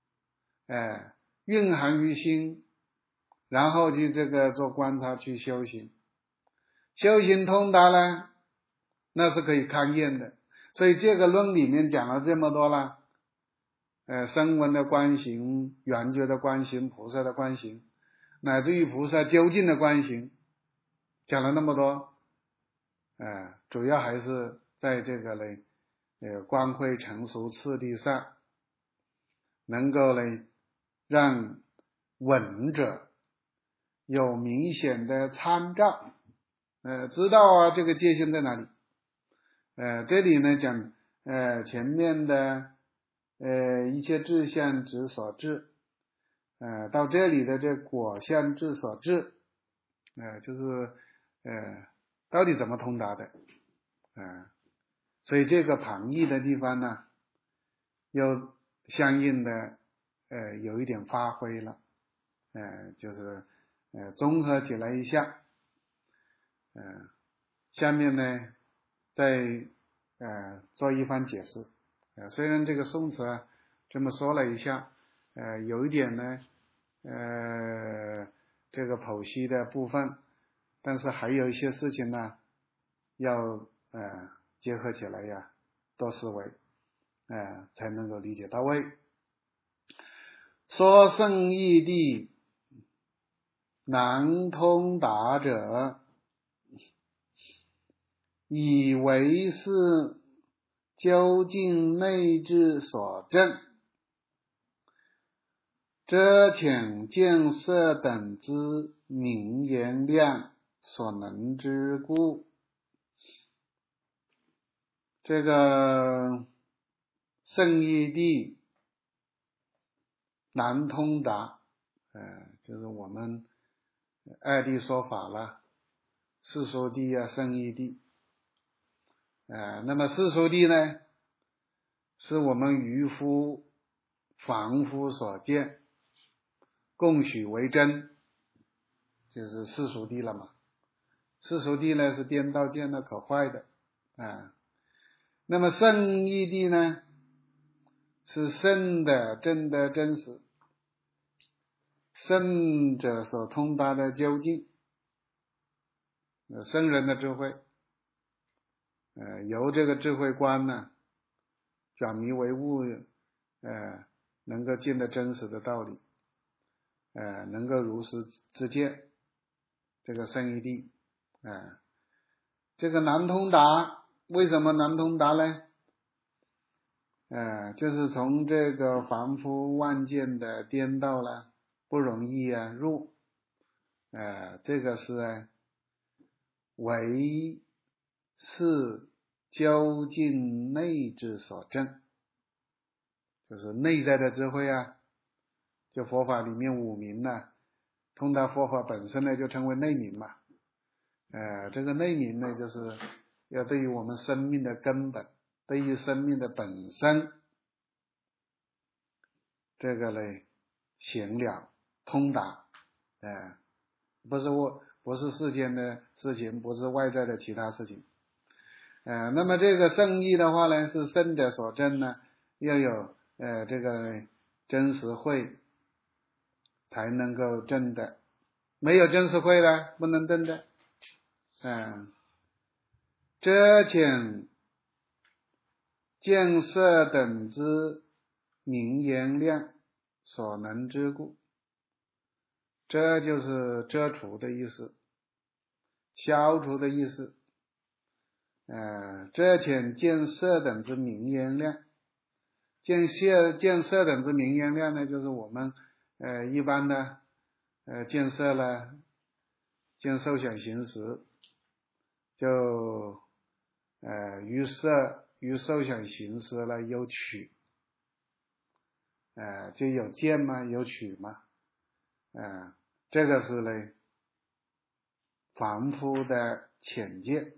蕴含于心，然后去这个做观察去修行，修行通达呢，那是可以勘验的。所以这个论里面讲了这么多了，声闻的观行、缘觉的观行、菩萨的观行，乃至于菩萨究竟的观行，讲了那么多，主要还是在这个观慧成熟次第上， 能够呢让闻者有明显的参照，知道啊这个界限在哪里。这里呢讲前面的一切智相指所致，到这里的这果相智所致，就是到底怎么通达的，所以这个旁义的地方呢，又相应的有一点发挥了，就是综合起来一下，下面呢再做一番解释。虽然这个宋词啊这么说了一下，有一点呢这个剖析的部分，但是还有一些事情呢要结合起来呀，多思维，才能够理解到位。说圣义谛难通达者，以为是究竟内智所证，遮浅见色等之明言量所能之故。这个圣义谛难通达，就是我们二谛说法了，世俗谛啊，圣义谛。那么世俗谛呢，是我们渔夫、凡夫所见，共许为真，就是世俗谛了嘛。世俗谛呢是颠倒见的，可坏的，那么圣义谛呢，是圣的、正的、真实，圣者所通达的究竟，圣人的智慧，由这个智慧观呢，转迷为悟，能够见得真实的道理，能够如实知见，这个圣义谛，这个难通达，为什么难通达呢？就是从这个凡夫万见的颠倒了，不容易入，这个是唯是究竟内智所证，就是内在的智慧就佛法里面五明通达佛法本身呢就称为内明嘛，这个内明呢就是要对于我们生命的根本，对于生命的本身，这个呢显了通达，不是世间的事情，不是外在的其他事情，那么这个圣义的话呢，是圣者所证呢，要有这个真实慧才能够证的，没有真实慧呢，不能证的，遮浅见色等之明言量所能之故，遮就是遮除的意思，消除的意思，遮浅见色等之明言量，见色等之明言量呢，就是我们一般的见色了，见受想行识，就于色于受想行识了有取，就有见嘛，有取嘛，这个是呢凡夫的浅见，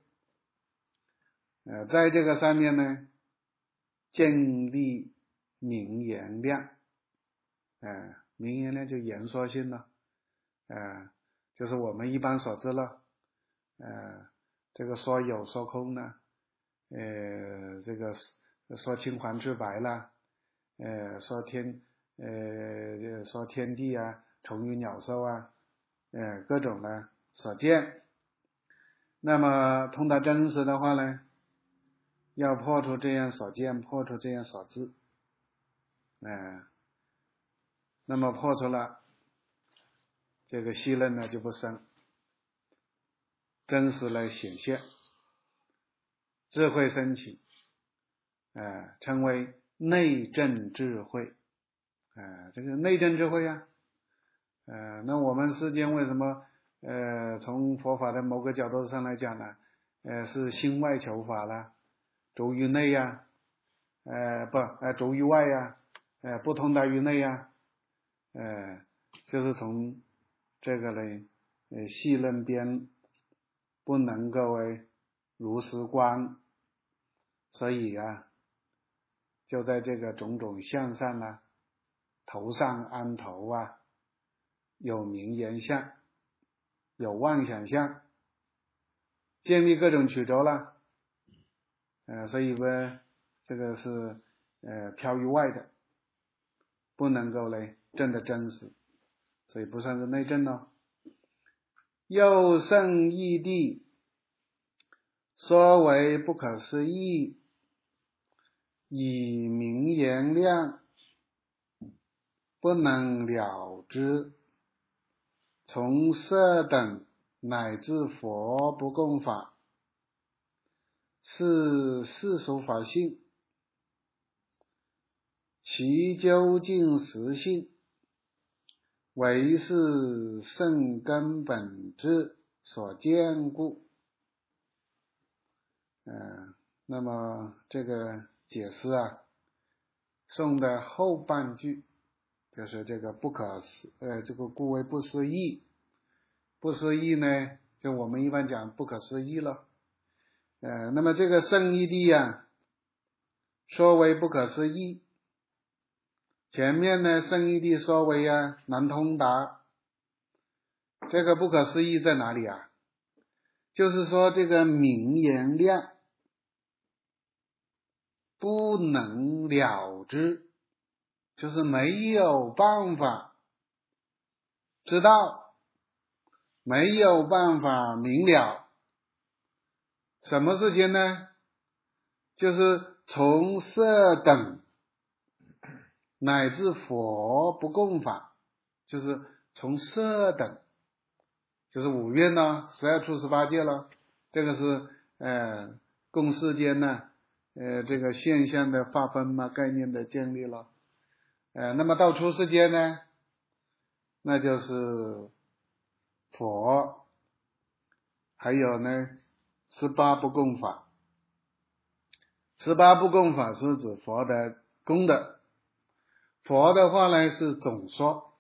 在这个上面呢建立明言量，明言量就言说性了，就是我们一般所知了，这个说有说空呢，这个说青黄赤白啦，说天地虫鱼鸟兽各种呢所见。那么通达真实的话呢，要破除这样所见，破除这样所知，那么破除了，这个息论呢就不生，真实来显现，智慧升起，称为内证智慧， 这个内证智慧啊。那我们世间为什么从佛法的某个角度上来讲呢，是心外求法啦，逐于内呀，逐于外呀，不通达于内呀，就是从这个呢细论边不能够如实观，所以啊，就在这个种种相上啊，头上安头啊，有名言相，有妄想相，建立各种曲轴了，所以呢，这个是飘于外的，不能够呢证得真实，所以不算是内证咯。又胜义谛，说为不可思议，以名言量，不能了之。从色等乃至佛不共法，是世俗法性，其究竟实性，为是圣根本质所见故。那么这个解释啊，颂的后半句就是这个不可思，这个故为不思议。不思议呢，就我们一般讲不可思议了。那么这个圣义谛啊，说为不可思议。前面呢，圣义谛说为难通达。这个不可思议在哪里啊？就是说这个名言量不能了之，就是没有办法知道，没有办法明了。什么事情呢？就是从色等乃至佛不共法，就是从色等，就是五蕴呢，12处18界了，这个是共世间呢这个现象的划分嘛，概念的建立了。那么到出世间呢，那就是佛，还有呢18不共法。18不共法是指佛的功德，佛的话呢是总说，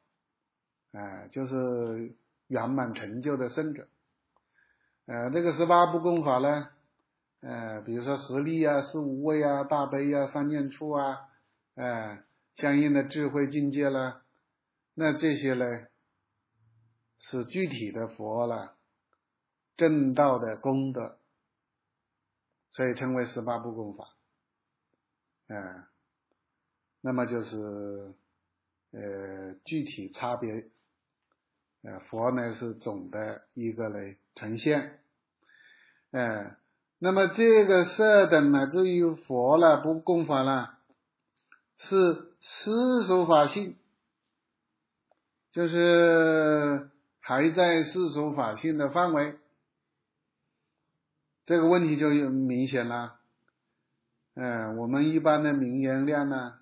就是圆满成就的圣者。这个18不共法呢，比如说十力啊、四无畏啊、大悲啊、三念处啊，相应的智慧境界啦，那这些呢是具体的佛了，正道的功德，所以称为18不共法。那么就是具体差别，佛呢是总的一个来呈现。那么这个色等乃至于佛了不共法了，是世俗法性，就是还在世俗法性的范围。这个问题就明显了。我们一般的名言量呢，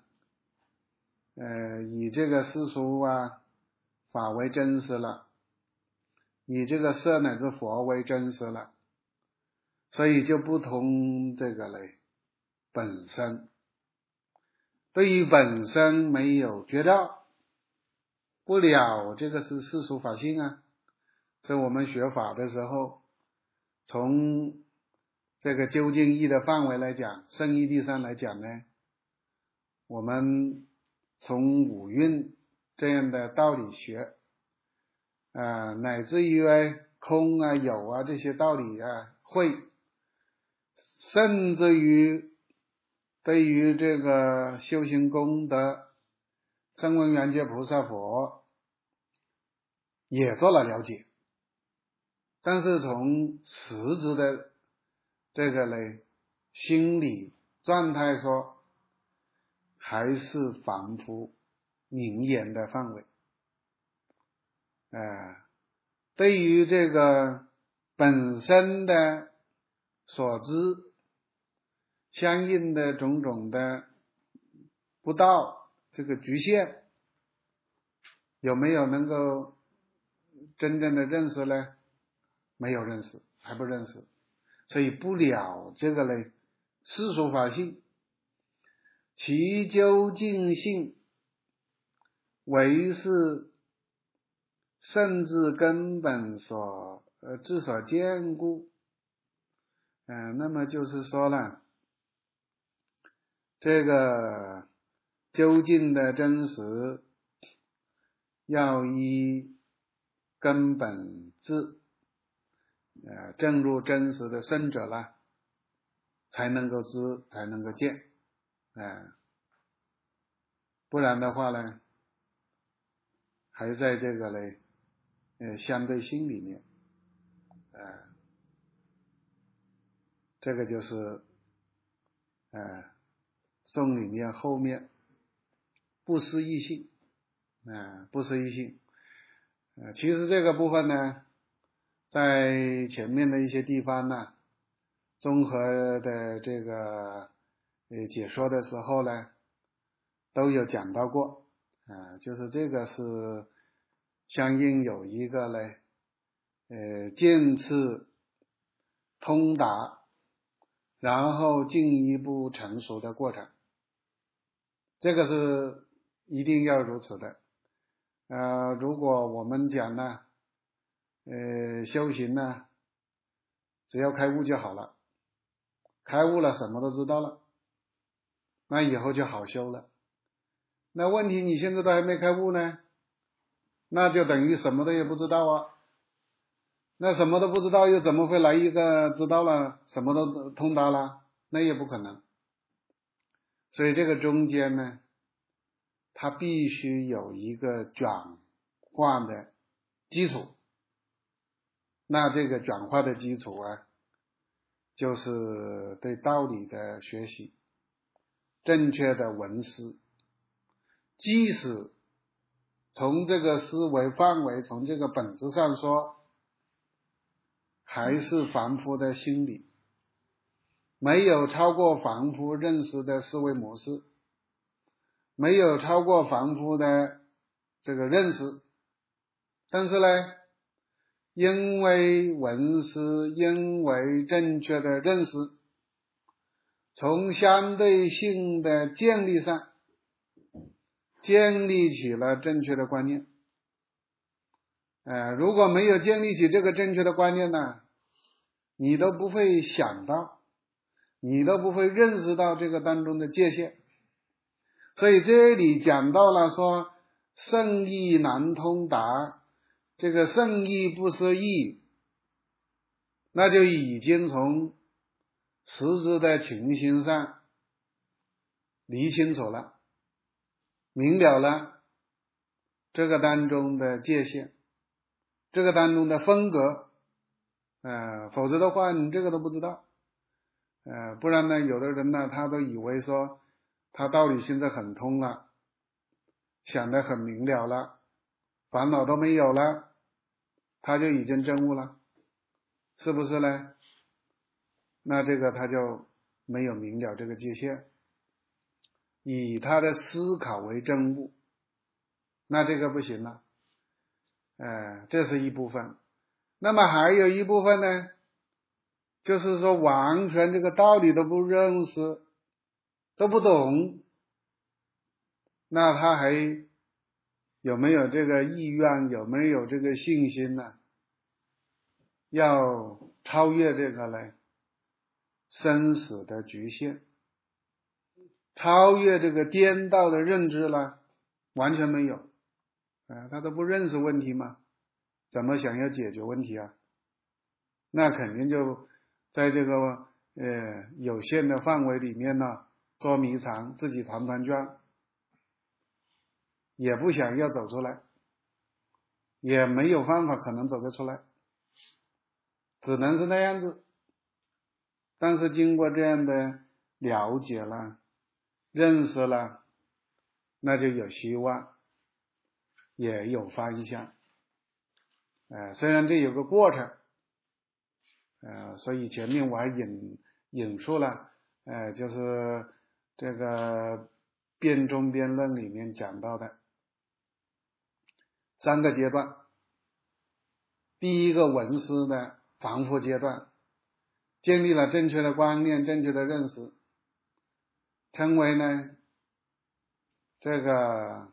以这个世俗法为真实了，以这个色乃至佛为真实了，所以就不同这个嘞本身。对于本身没有觉照，不了这个是世俗法性啊。所以我们学法的时候，从这个究竟义的范围来讲，圣义谛上来讲呢，我们从五蕴这样的道理学，乃至于空啊有啊这些道理会，甚至于对于这个修行功德声闻缘觉菩萨佛也做了了解，但是从实质的这个呢心理状态说，还是凡夫名言的范围。对于这个本身的所知相应的种种的不到这个局限， 有没有能够真正的认识呢？没有认识，还不认识，所以不了这个呢世俗法性，其究竟性为是圣智根本之所坚固。那么就是说呢，这个究竟的真实要依根本智，正入真实的圣者了，才能够知，才能够见，不然的话呢，还在这个呢，相对性里面，这个就是颂里面后面不思议性，不思议性，其实这个部分呢，在前面的一些地方呢，综合的这个解说的时候呢，都有讲到过，就是这个是相应有一个呢，渐次通达，然后进一步成熟的过程，这个是一定要如此的。如果我们讲呢，修行呢，只要开悟就好了，开悟了什么都知道了，那以后就好修了。那问题你现在都还没开悟呢，那就等于什么都也不知道啊。那什么都不知道，又怎么会来一个知道了，什么都通达了？那也不可能。所以这个中间呢，它必须有一个转化的基础。那这个转化的基础啊，就是对道理的学习，正确的闻思。即使从这个思维范围，从这个本质上说，还是凡夫的心理，没有超过凡夫认识的思维模式，没有超过凡夫的这个认识，但是呢，因为闻思，因为正确的认识，从相对性的建立上建立起了正确的观念。如果没有建立起这个正确的观念呢，你都不会想到，你都不会认识到这个当中的界限。所以这里讲到了说圣义难通达，这个圣义不思议，那就已经从实质的情形上理清楚了，明了了这个当中的界限，这个当中的分隔，否则的话你这个都不知道，不然呢，有的人呢，他都以为说他道理现在很通了，想得很明了了，烦恼都没有了，他就已经证悟了，是不是呢？那这个他就没有明了这个界限，以他的思考为证悟，那这个不行了。这是一部分。那么还有一部分呢，就是说完全这个道理都不认识，都不懂，那他还有没有这个意愿，有没有这个信心呢？要超越这个呢生死的局限，超越这个颠倒的认知呢，完全没有。他都不认识问题嘛，怎么想要解决问题啊？那肯定就在这个有限的范围里面呢，捉迷藏，自己团团转，也不想要走出来，也没有办法可能走得出来，只能是那样子。但是经过这样的了解了，认识了，那就有希望，也有方向。虽然这有个过程，所以前面我还引述了，就是这个辩中辩论里面讲到的， 3个阶段。第一个闻思的防护阶段，建立了正确的观念、正确的认识，称为呢这个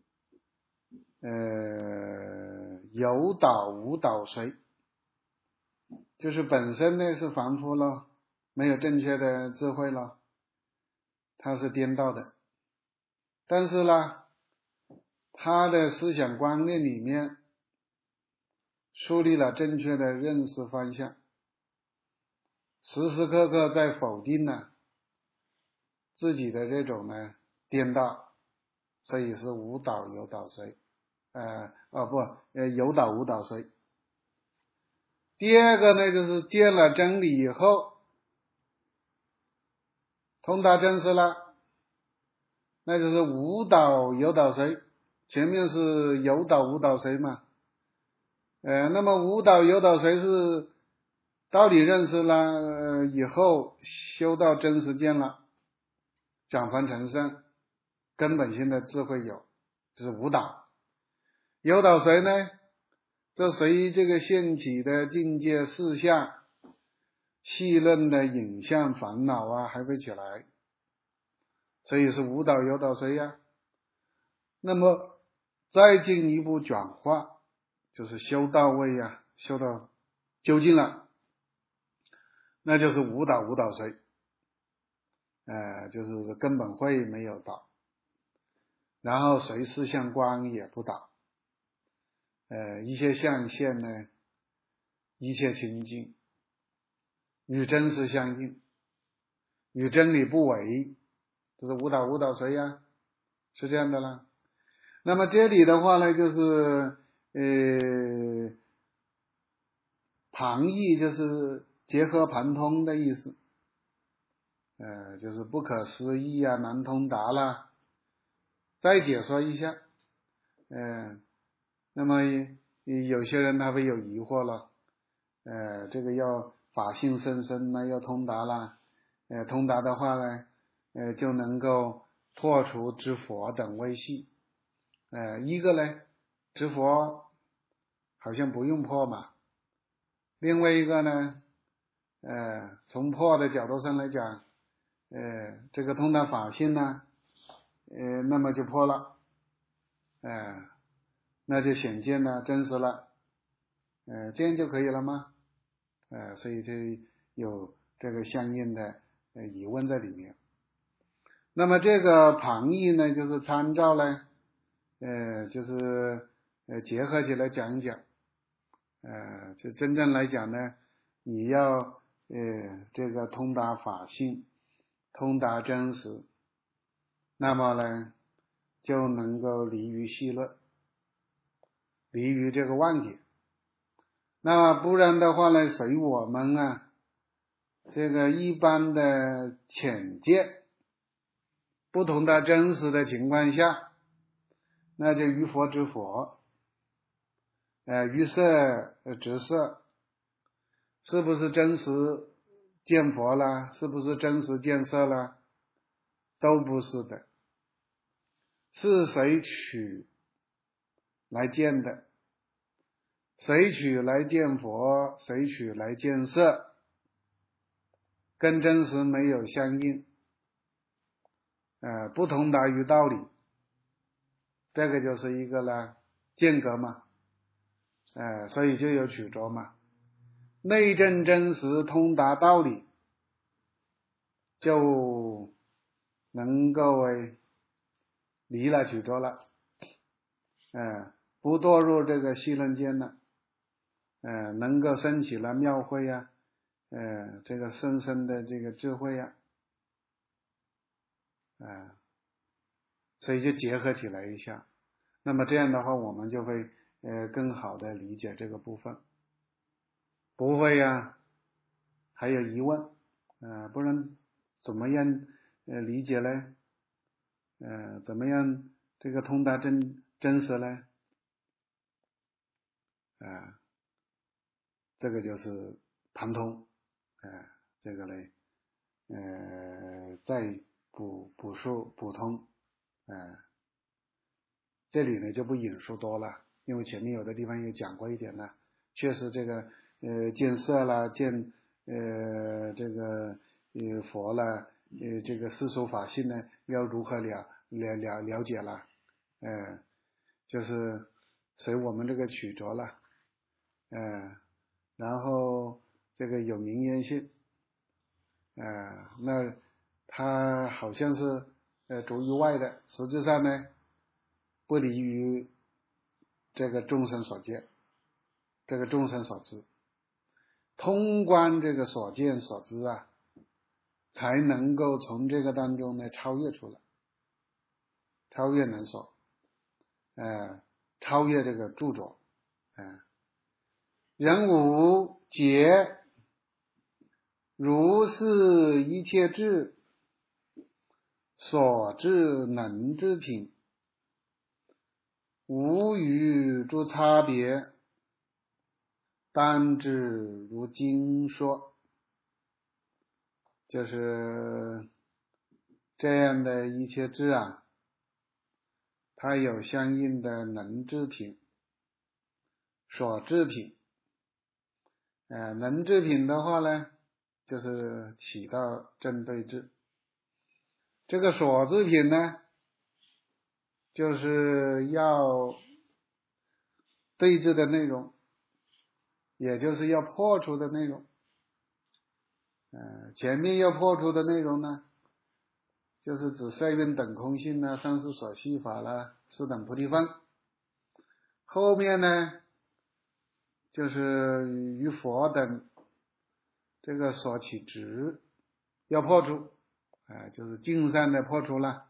有导无导随，就是本身呢是凡夫了，没有正确的智慧了，它是颠倒的。但是呢，他的思想观念里面树立了正确的认识方向，时时刻刻在否定呢自己的这种呢颠倒，所以是无导有导随，有导无导随。第二个呢，就是见了真理以后，通达真实了，那就是无导有导随。前面是有导无导随嘛，那么无导有导随是道理认识了以后，修到真实见了，转凡成圣，根本性的智慧有，就是无导。有导随呢，这随这个现起的境界事项、细嫩的影像烦恼啊还会起来，所以是无导有导随呀。那么再进一步转化，就是修到位呀，修到究竟了，那就是无导无导随，就是根本会没有导，然后随事相观也不导，一切象限呢，一切清净，与真实相应，与真理不违，这是无导无导随呀，是这样的啦。那么这里的话呢，就是旁义，就是结合旁通的意思，就是不可思议啊，难通达啦。再解说一下，那么有些人他会有疑惑了，这个要法性甚深呢，要通达啦，通达的话呢，就能够破除知佛等微细，一个呢，知佛好像不用破嘛，另外一个呢，从破的角度上来讲，这个通达法性呢，那么就破了，那就显见了，真实了，这样就可以了吗？所以就有这个相应的疑问在里面。那么这个旁义呢，就是参照呢，就是结合起来讲一讲，就真正来讲呢，你要这个通达法性，通达真实，那么呢就能够离于细论，离于这个妄解。那不然的话呢，随我们啊这个一般的浅见不同的真实的情况下，那就于佛知佛，于色知色，是不是真实见佛了？是不是真实见色了？都不是的，是谁取来见的？谁取来见佛？谁取来见色？跟真实没有相应，不同达于道理，这个就是一个呢间隔嘛，所以就有曲折嘛。内证真实通达道理，就能够离了曲折了，不堕入这个细论间了，能够升起了妙慧啊，这个深深的这个智慧啊，所以就结合起来一下。那么这样的话，我们就会更好的理解这个部分，不会呀还有疑问，不然怎么样理解呢？怎么样这个通达真实呢？这个就是旁通，这个呢，再补述补通，这里呢就不引述多了， 因为前面有的地方也讲过一点了，确实这个见色啦，见这个佛啦，这个世俗法性呢，要如何了解了，就是随我们这个取着了，然后这个有名言性，那它好像是逐于外的，实质上呢不离于这个众生所见，这个众生所知，通关这个所见所知啊，才能够从这个当中呢超越出来，超越能所，超越这个著作，人无解如是一切智所知能之品，无与诸差别，当知如经说。就是这样的一切智啊，它有相应的能知品、所知品。能知品的话呢，就是起到正对治。这个所知品呢，就是要对治的内容，也就是要破除的内容。前面要破除的内容呢，就是指色蕴等空性啦、三世所系法啦、四等菩提分。后面呢，就是于佛等这个所起执要破除，就是尽善的破除了。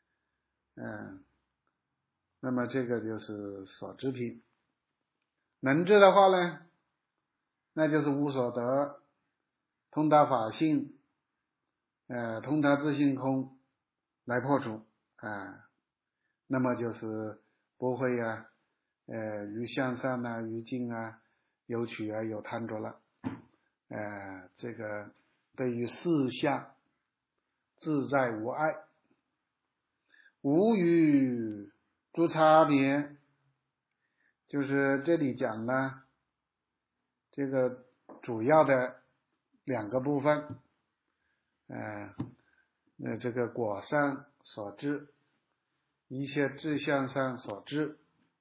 那么这个就是所知品。能知的话呢，那就是无所得，通达法性，通达自性空来破除，那么就是不会于向善啊，于境啊，有取啊，有贪着了，这个对于事相自在无碍，无与诸差别，就是这里讲了这个主要的两个部分，这个果上所知，一切志向上所知，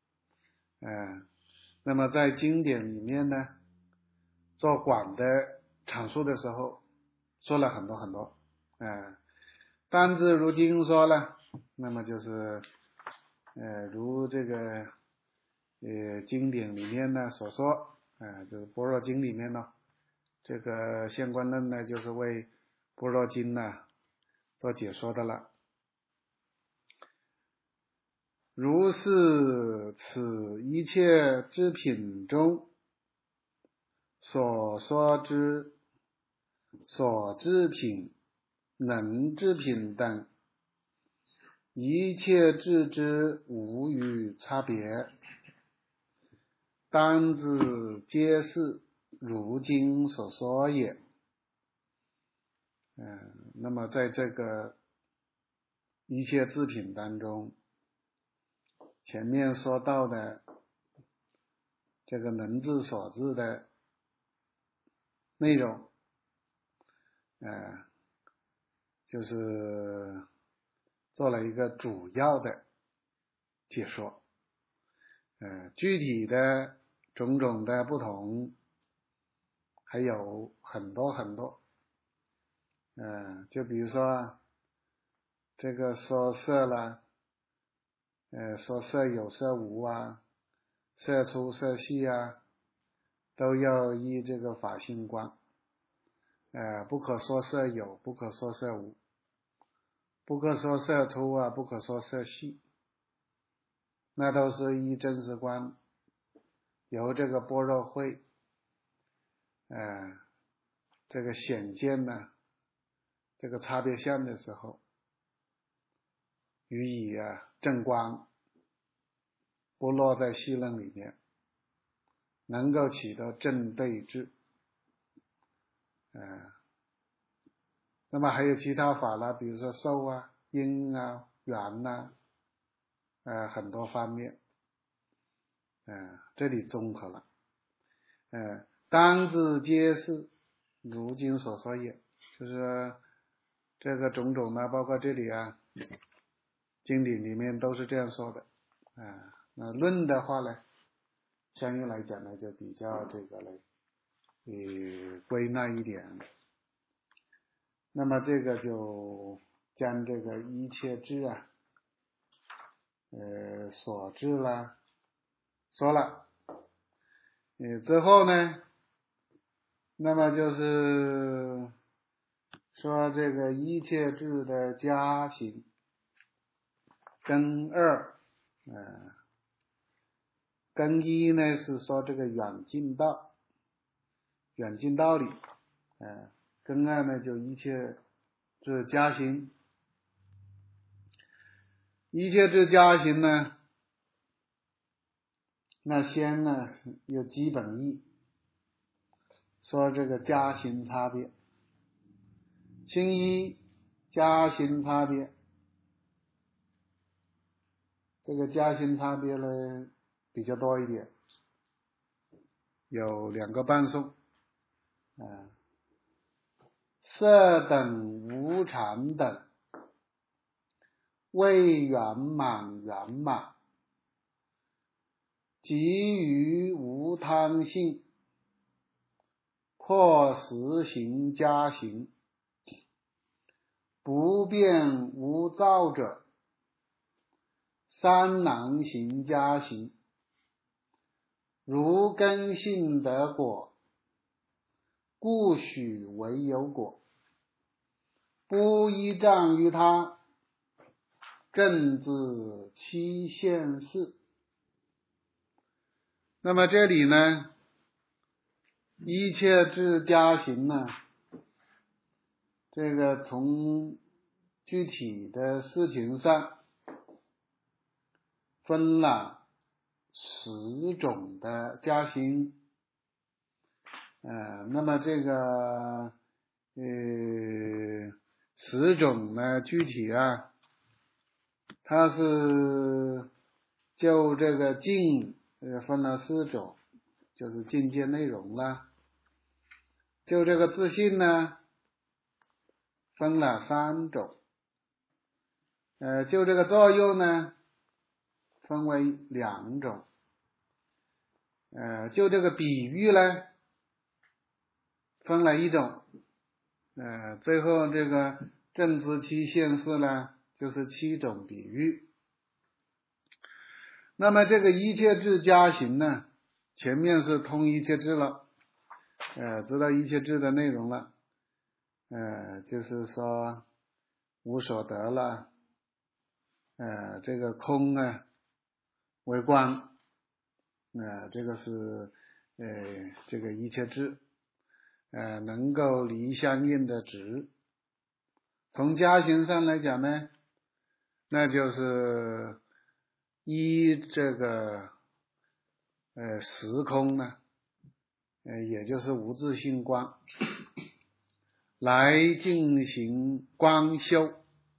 那么在经典里面呢，做广的阐述的时候，说了很多很多，单知如经说了，那么就是如这个经典里面呢所说，就是般若经里面呢，这个现观论呢就是为般若经呢做解说的了。如是此一切之品中所说之所知品、能知品等，一切智之无与差别，当知皆是如经所说也。那么在这个一切智品当中，前面说到的这个能知所知的内容，就是做了一个主要的解说，具体的种种的不同还有很多很多，就比如说这个说色啦，说色有色无啊，色出色细啊，都要依这个法性观，不可说色有，不可说色无，不可说色出啊，不可说色细，那都是依真实观，由这个般若会，这个显见呢，这个差别相的时候，予以正观，不落在细论里面，能够起到正对治。那么还有其他法啦，比如说受啊、因啊、缘啊，很多方面。 这里综合了，当知皆是如今所说也，就是这个种种呢，包括这里啊，经典里面都是这样说的，那论的话呢，相应来讲呢，就比较这个来归纳一点。那么这个就将这个一切智啊，所知啦，说了，之后呢，那么就是说这个一切智的加行，根二，根一呢是说这个远近道，远近道理，根二呢就一切智加行，一切智加行呢，那先呢有基本义，说这个加行差别，新一加行差别，这个加行差别呢比较多一点，有两个伴颂，色等无常等，未圆满圆满，即于无贪性，破实行加行，不变无造者，三难行加行，如根性得果，故许为有果，不依仗于他，正知七现事。那么这里呢，一切智加行呢，这个从具体的事情上分了10种的加行，那么这个10种呢，具体啊，它是就这个境分了4种，就是境界内容啦。就这个自信呢，分了3种，就这个作用呢，分为2种，就这个比喻呢，分了1种，最后这个正知七现事呢，就是7种比喻。那么这个一切智加行呢，前面是通一切智了，知道一切智的内容了，就是说无所得了，这个空啊为观，这个是这个一切智，能够离相应的执。从加行上来讲呢，那就是依这个时空呢，也就是无自性观来进行观修，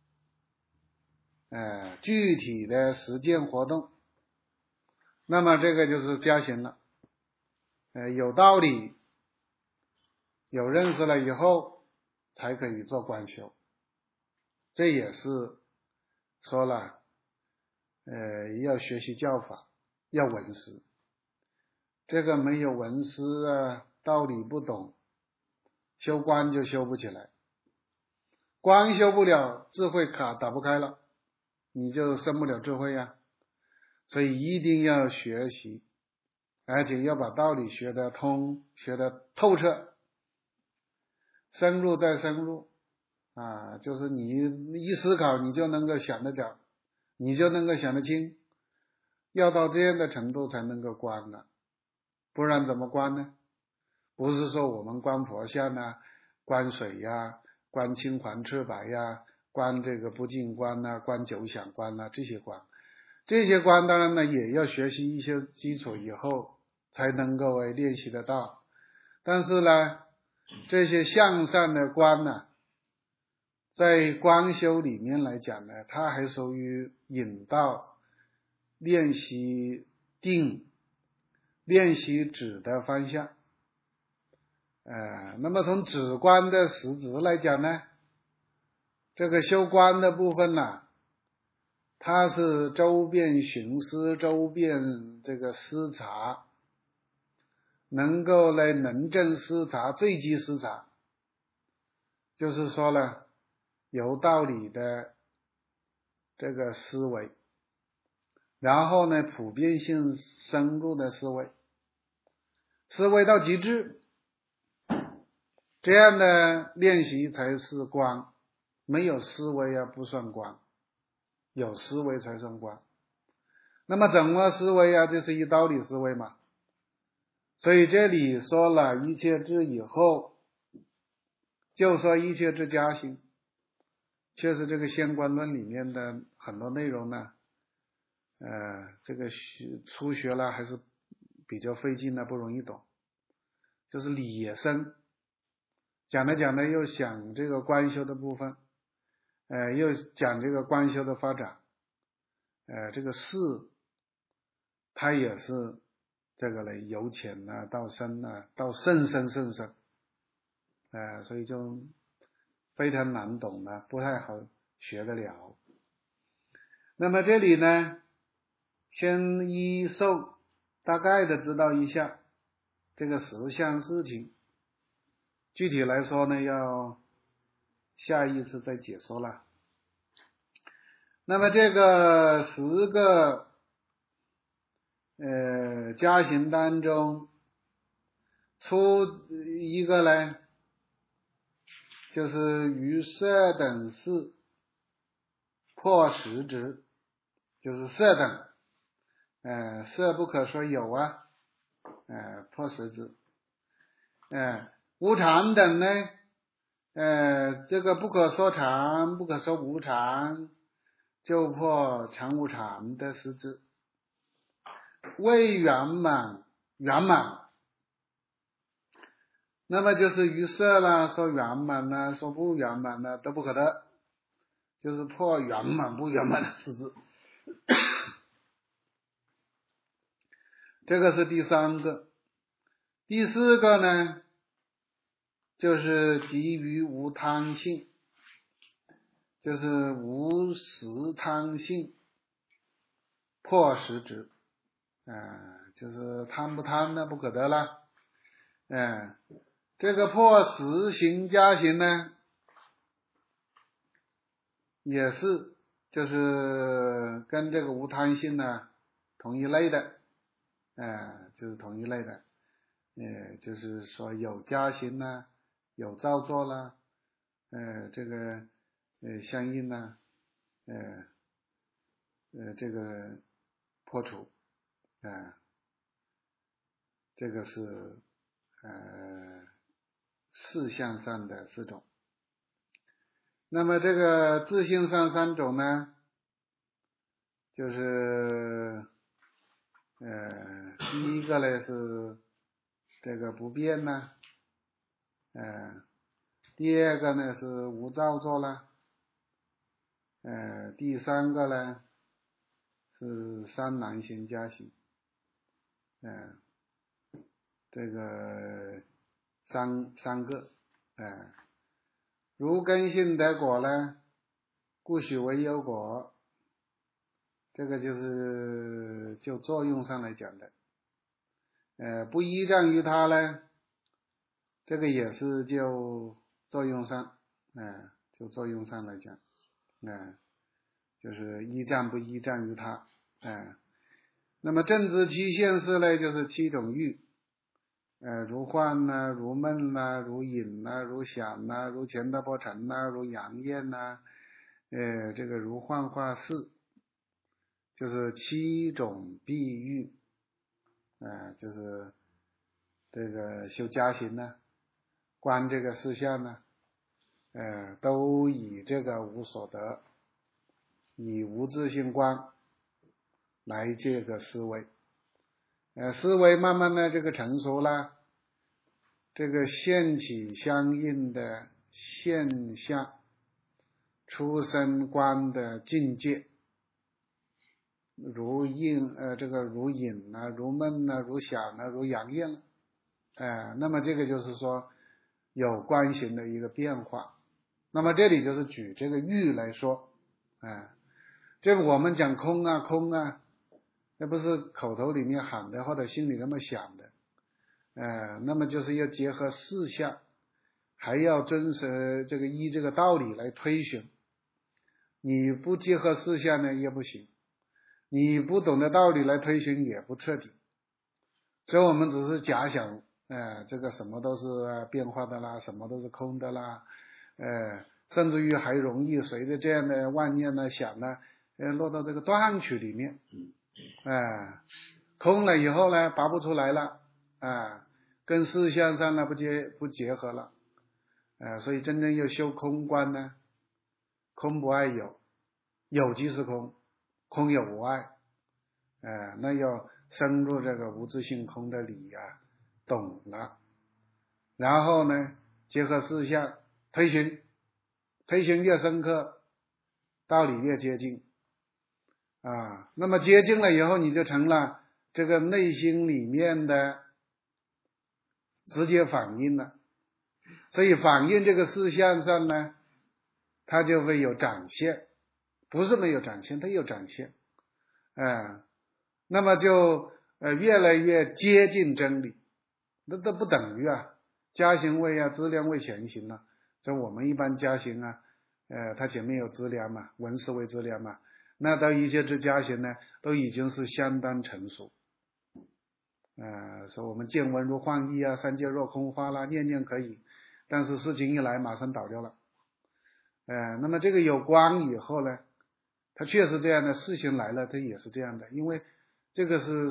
具体的实践活动，那么这个就是加行了，有道理，有认识了以后才可以做观修，这也是说了，要学习教法，要闻思，这个没有闻思啊，道理不懂，修观就修不起来，观修不了，智慧打不开了，你就生不了智慧呀。所以一定要学习，而且要把道理学得通，学得透彻，深入再深入啊，就是你一思考你就能够想得了，你就能够想得清，要到这样的程度才能够观了，不然怎么观呢？不是说我们观佛像啊，观水呀，观青黄赤白呀，观这个不净观啊，观九想观啊，这些观当然呢也要学习一些基础以后才能够练习得到，但是呢这些向上的观呢，在观修里面来讲呢，它还属于引导练习定练习止的方向。那么从止观的实质来讲呢，这个修观的部分呢，它是周遍寻思，周遍这个思察，能够来能正思察，最极思察，就是说呢，有道理的这个思维，然后呢，普遍性深入的思维，思维到极致，这样的练习才是观。没有思维啊，不算观，有思维才算观。那么怎么思维啊？就是以道理思维嘛。所以这里说了一切智以后，就说一切智加行。确实这个相关论里面的很多内容呢，这个初学了还是比较费劲的，不容易懂。就是理也深，讲着讲着又想这个观修的部分，又讲这个观修的发展，这个事它也是这个呢，由浅啊到深啊，到甚深，所以就非常难懂了，不太好学得了。那么这里呢，先依受大概的知道一下这个10项事情，具体来说呢，要下一次再解说了。那么这个10个加行当中，出一个呢，就是于色等事破实执，就是色等，色不可说有啊，破实执。无常等呢，这个不可说常，不可说无常，就破常无常的实质。未圆满，圆满，那么就是于色啦，说圆满啦，说不圆满啦，都不可得，就是破圆满不圆满的实质。这个是第3个。第4个呢，就是基于无贪性，就是无实贪性破实执，就是贪不贪呢不可得了。这个破实行加行呢，也是就是跟这个无贪性呢同一类的，就是同一类的，就是说有加行啦，有造作啦，这个相应呢，这个破除，这个是4项上的4种。那么这个自性上3种呢，就是第一个呢是这个不变呢，第2个呢是无造作啦，第3个呢是三难行加行，这个三个，如根性得果呢，故许为有果，这个就是就作用上来讲的。不依仗于它呢，这个也是就作用上，就作用上来讲，就是依仗不依仗于它，那么正知7现事呢，就是7种欲，如幻呐，如梦呐，如影呐，如想呐，如前道波尘呐，如阳焰呐，这个如幻化事，就是7种譬喻，就是这个修加行呢，观这个事项呢，都以这个无所得，以无自性观来这个思维，思维慢慢的这个成熟了，这个现起相应的现象，出生观的境界， 如应这个如隐啊，如闷啊，如响啊，如阳焰那么这个就是说有观行的一个变化。那么这里就是举这个欲来说，这个我们讲空啊空啊，那不是口头里面喊的或者心里那么想的，那么就是要结合事项，还要遵守这个依这个道理来推寻。你不结合事项呢也不行，你不懂得道理来推寻也不彻底。所以我们只是假想，这个什么都是变化的啦，什么都是空的啦，甚至于还容易随着这样的妄念呢想呢，落到这个断取里面，空了以后呢拔不出来了，跟事项上呢不结合了，所以真正要修空观呢，空不爱有，有即是空，空有无碍，那要深入这个无自性空的理懂了，然后呢结合事项推寻越深刻，道理越接近那么接近了以后，你就成了这个内心里面的直接反应了，所以反映这个事项上呢，它就会有展现，不是没有展现，它有展现，那么就越来越接近真理，那都不等于加行位资量位前行了。所以我们一般加行它前面有资量嘛，闻思为资量嘛，那到一切之加行呢，都已经是相当成熟。说我们见闻如幻意三界若空花啦，念念可以，但是事情一来马上倒掉了。那么这个有光以后呢，它确实这样的事情来了，它也是这样的，因为这个是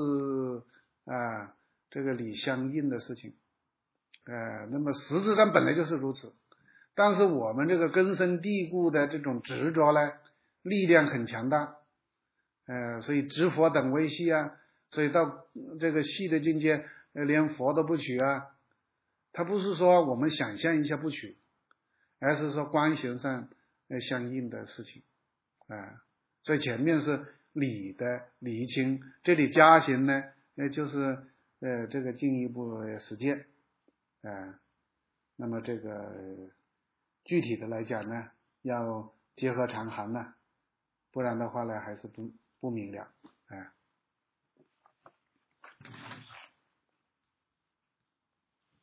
这个理相应的事情，那么实质上本来就是如此，但是我们这个根深蒂固的这种执着呢，力量很强大，所以执佛等为系所以到这个系的境界，连佛都不取它不是说我们想象一下不取，而是说观行上相应的事情所以前面是理的厘清，这里加行呢就是这个进一步实践那么这个具体的来讲呢，要结合常含不然的话呢还是不明了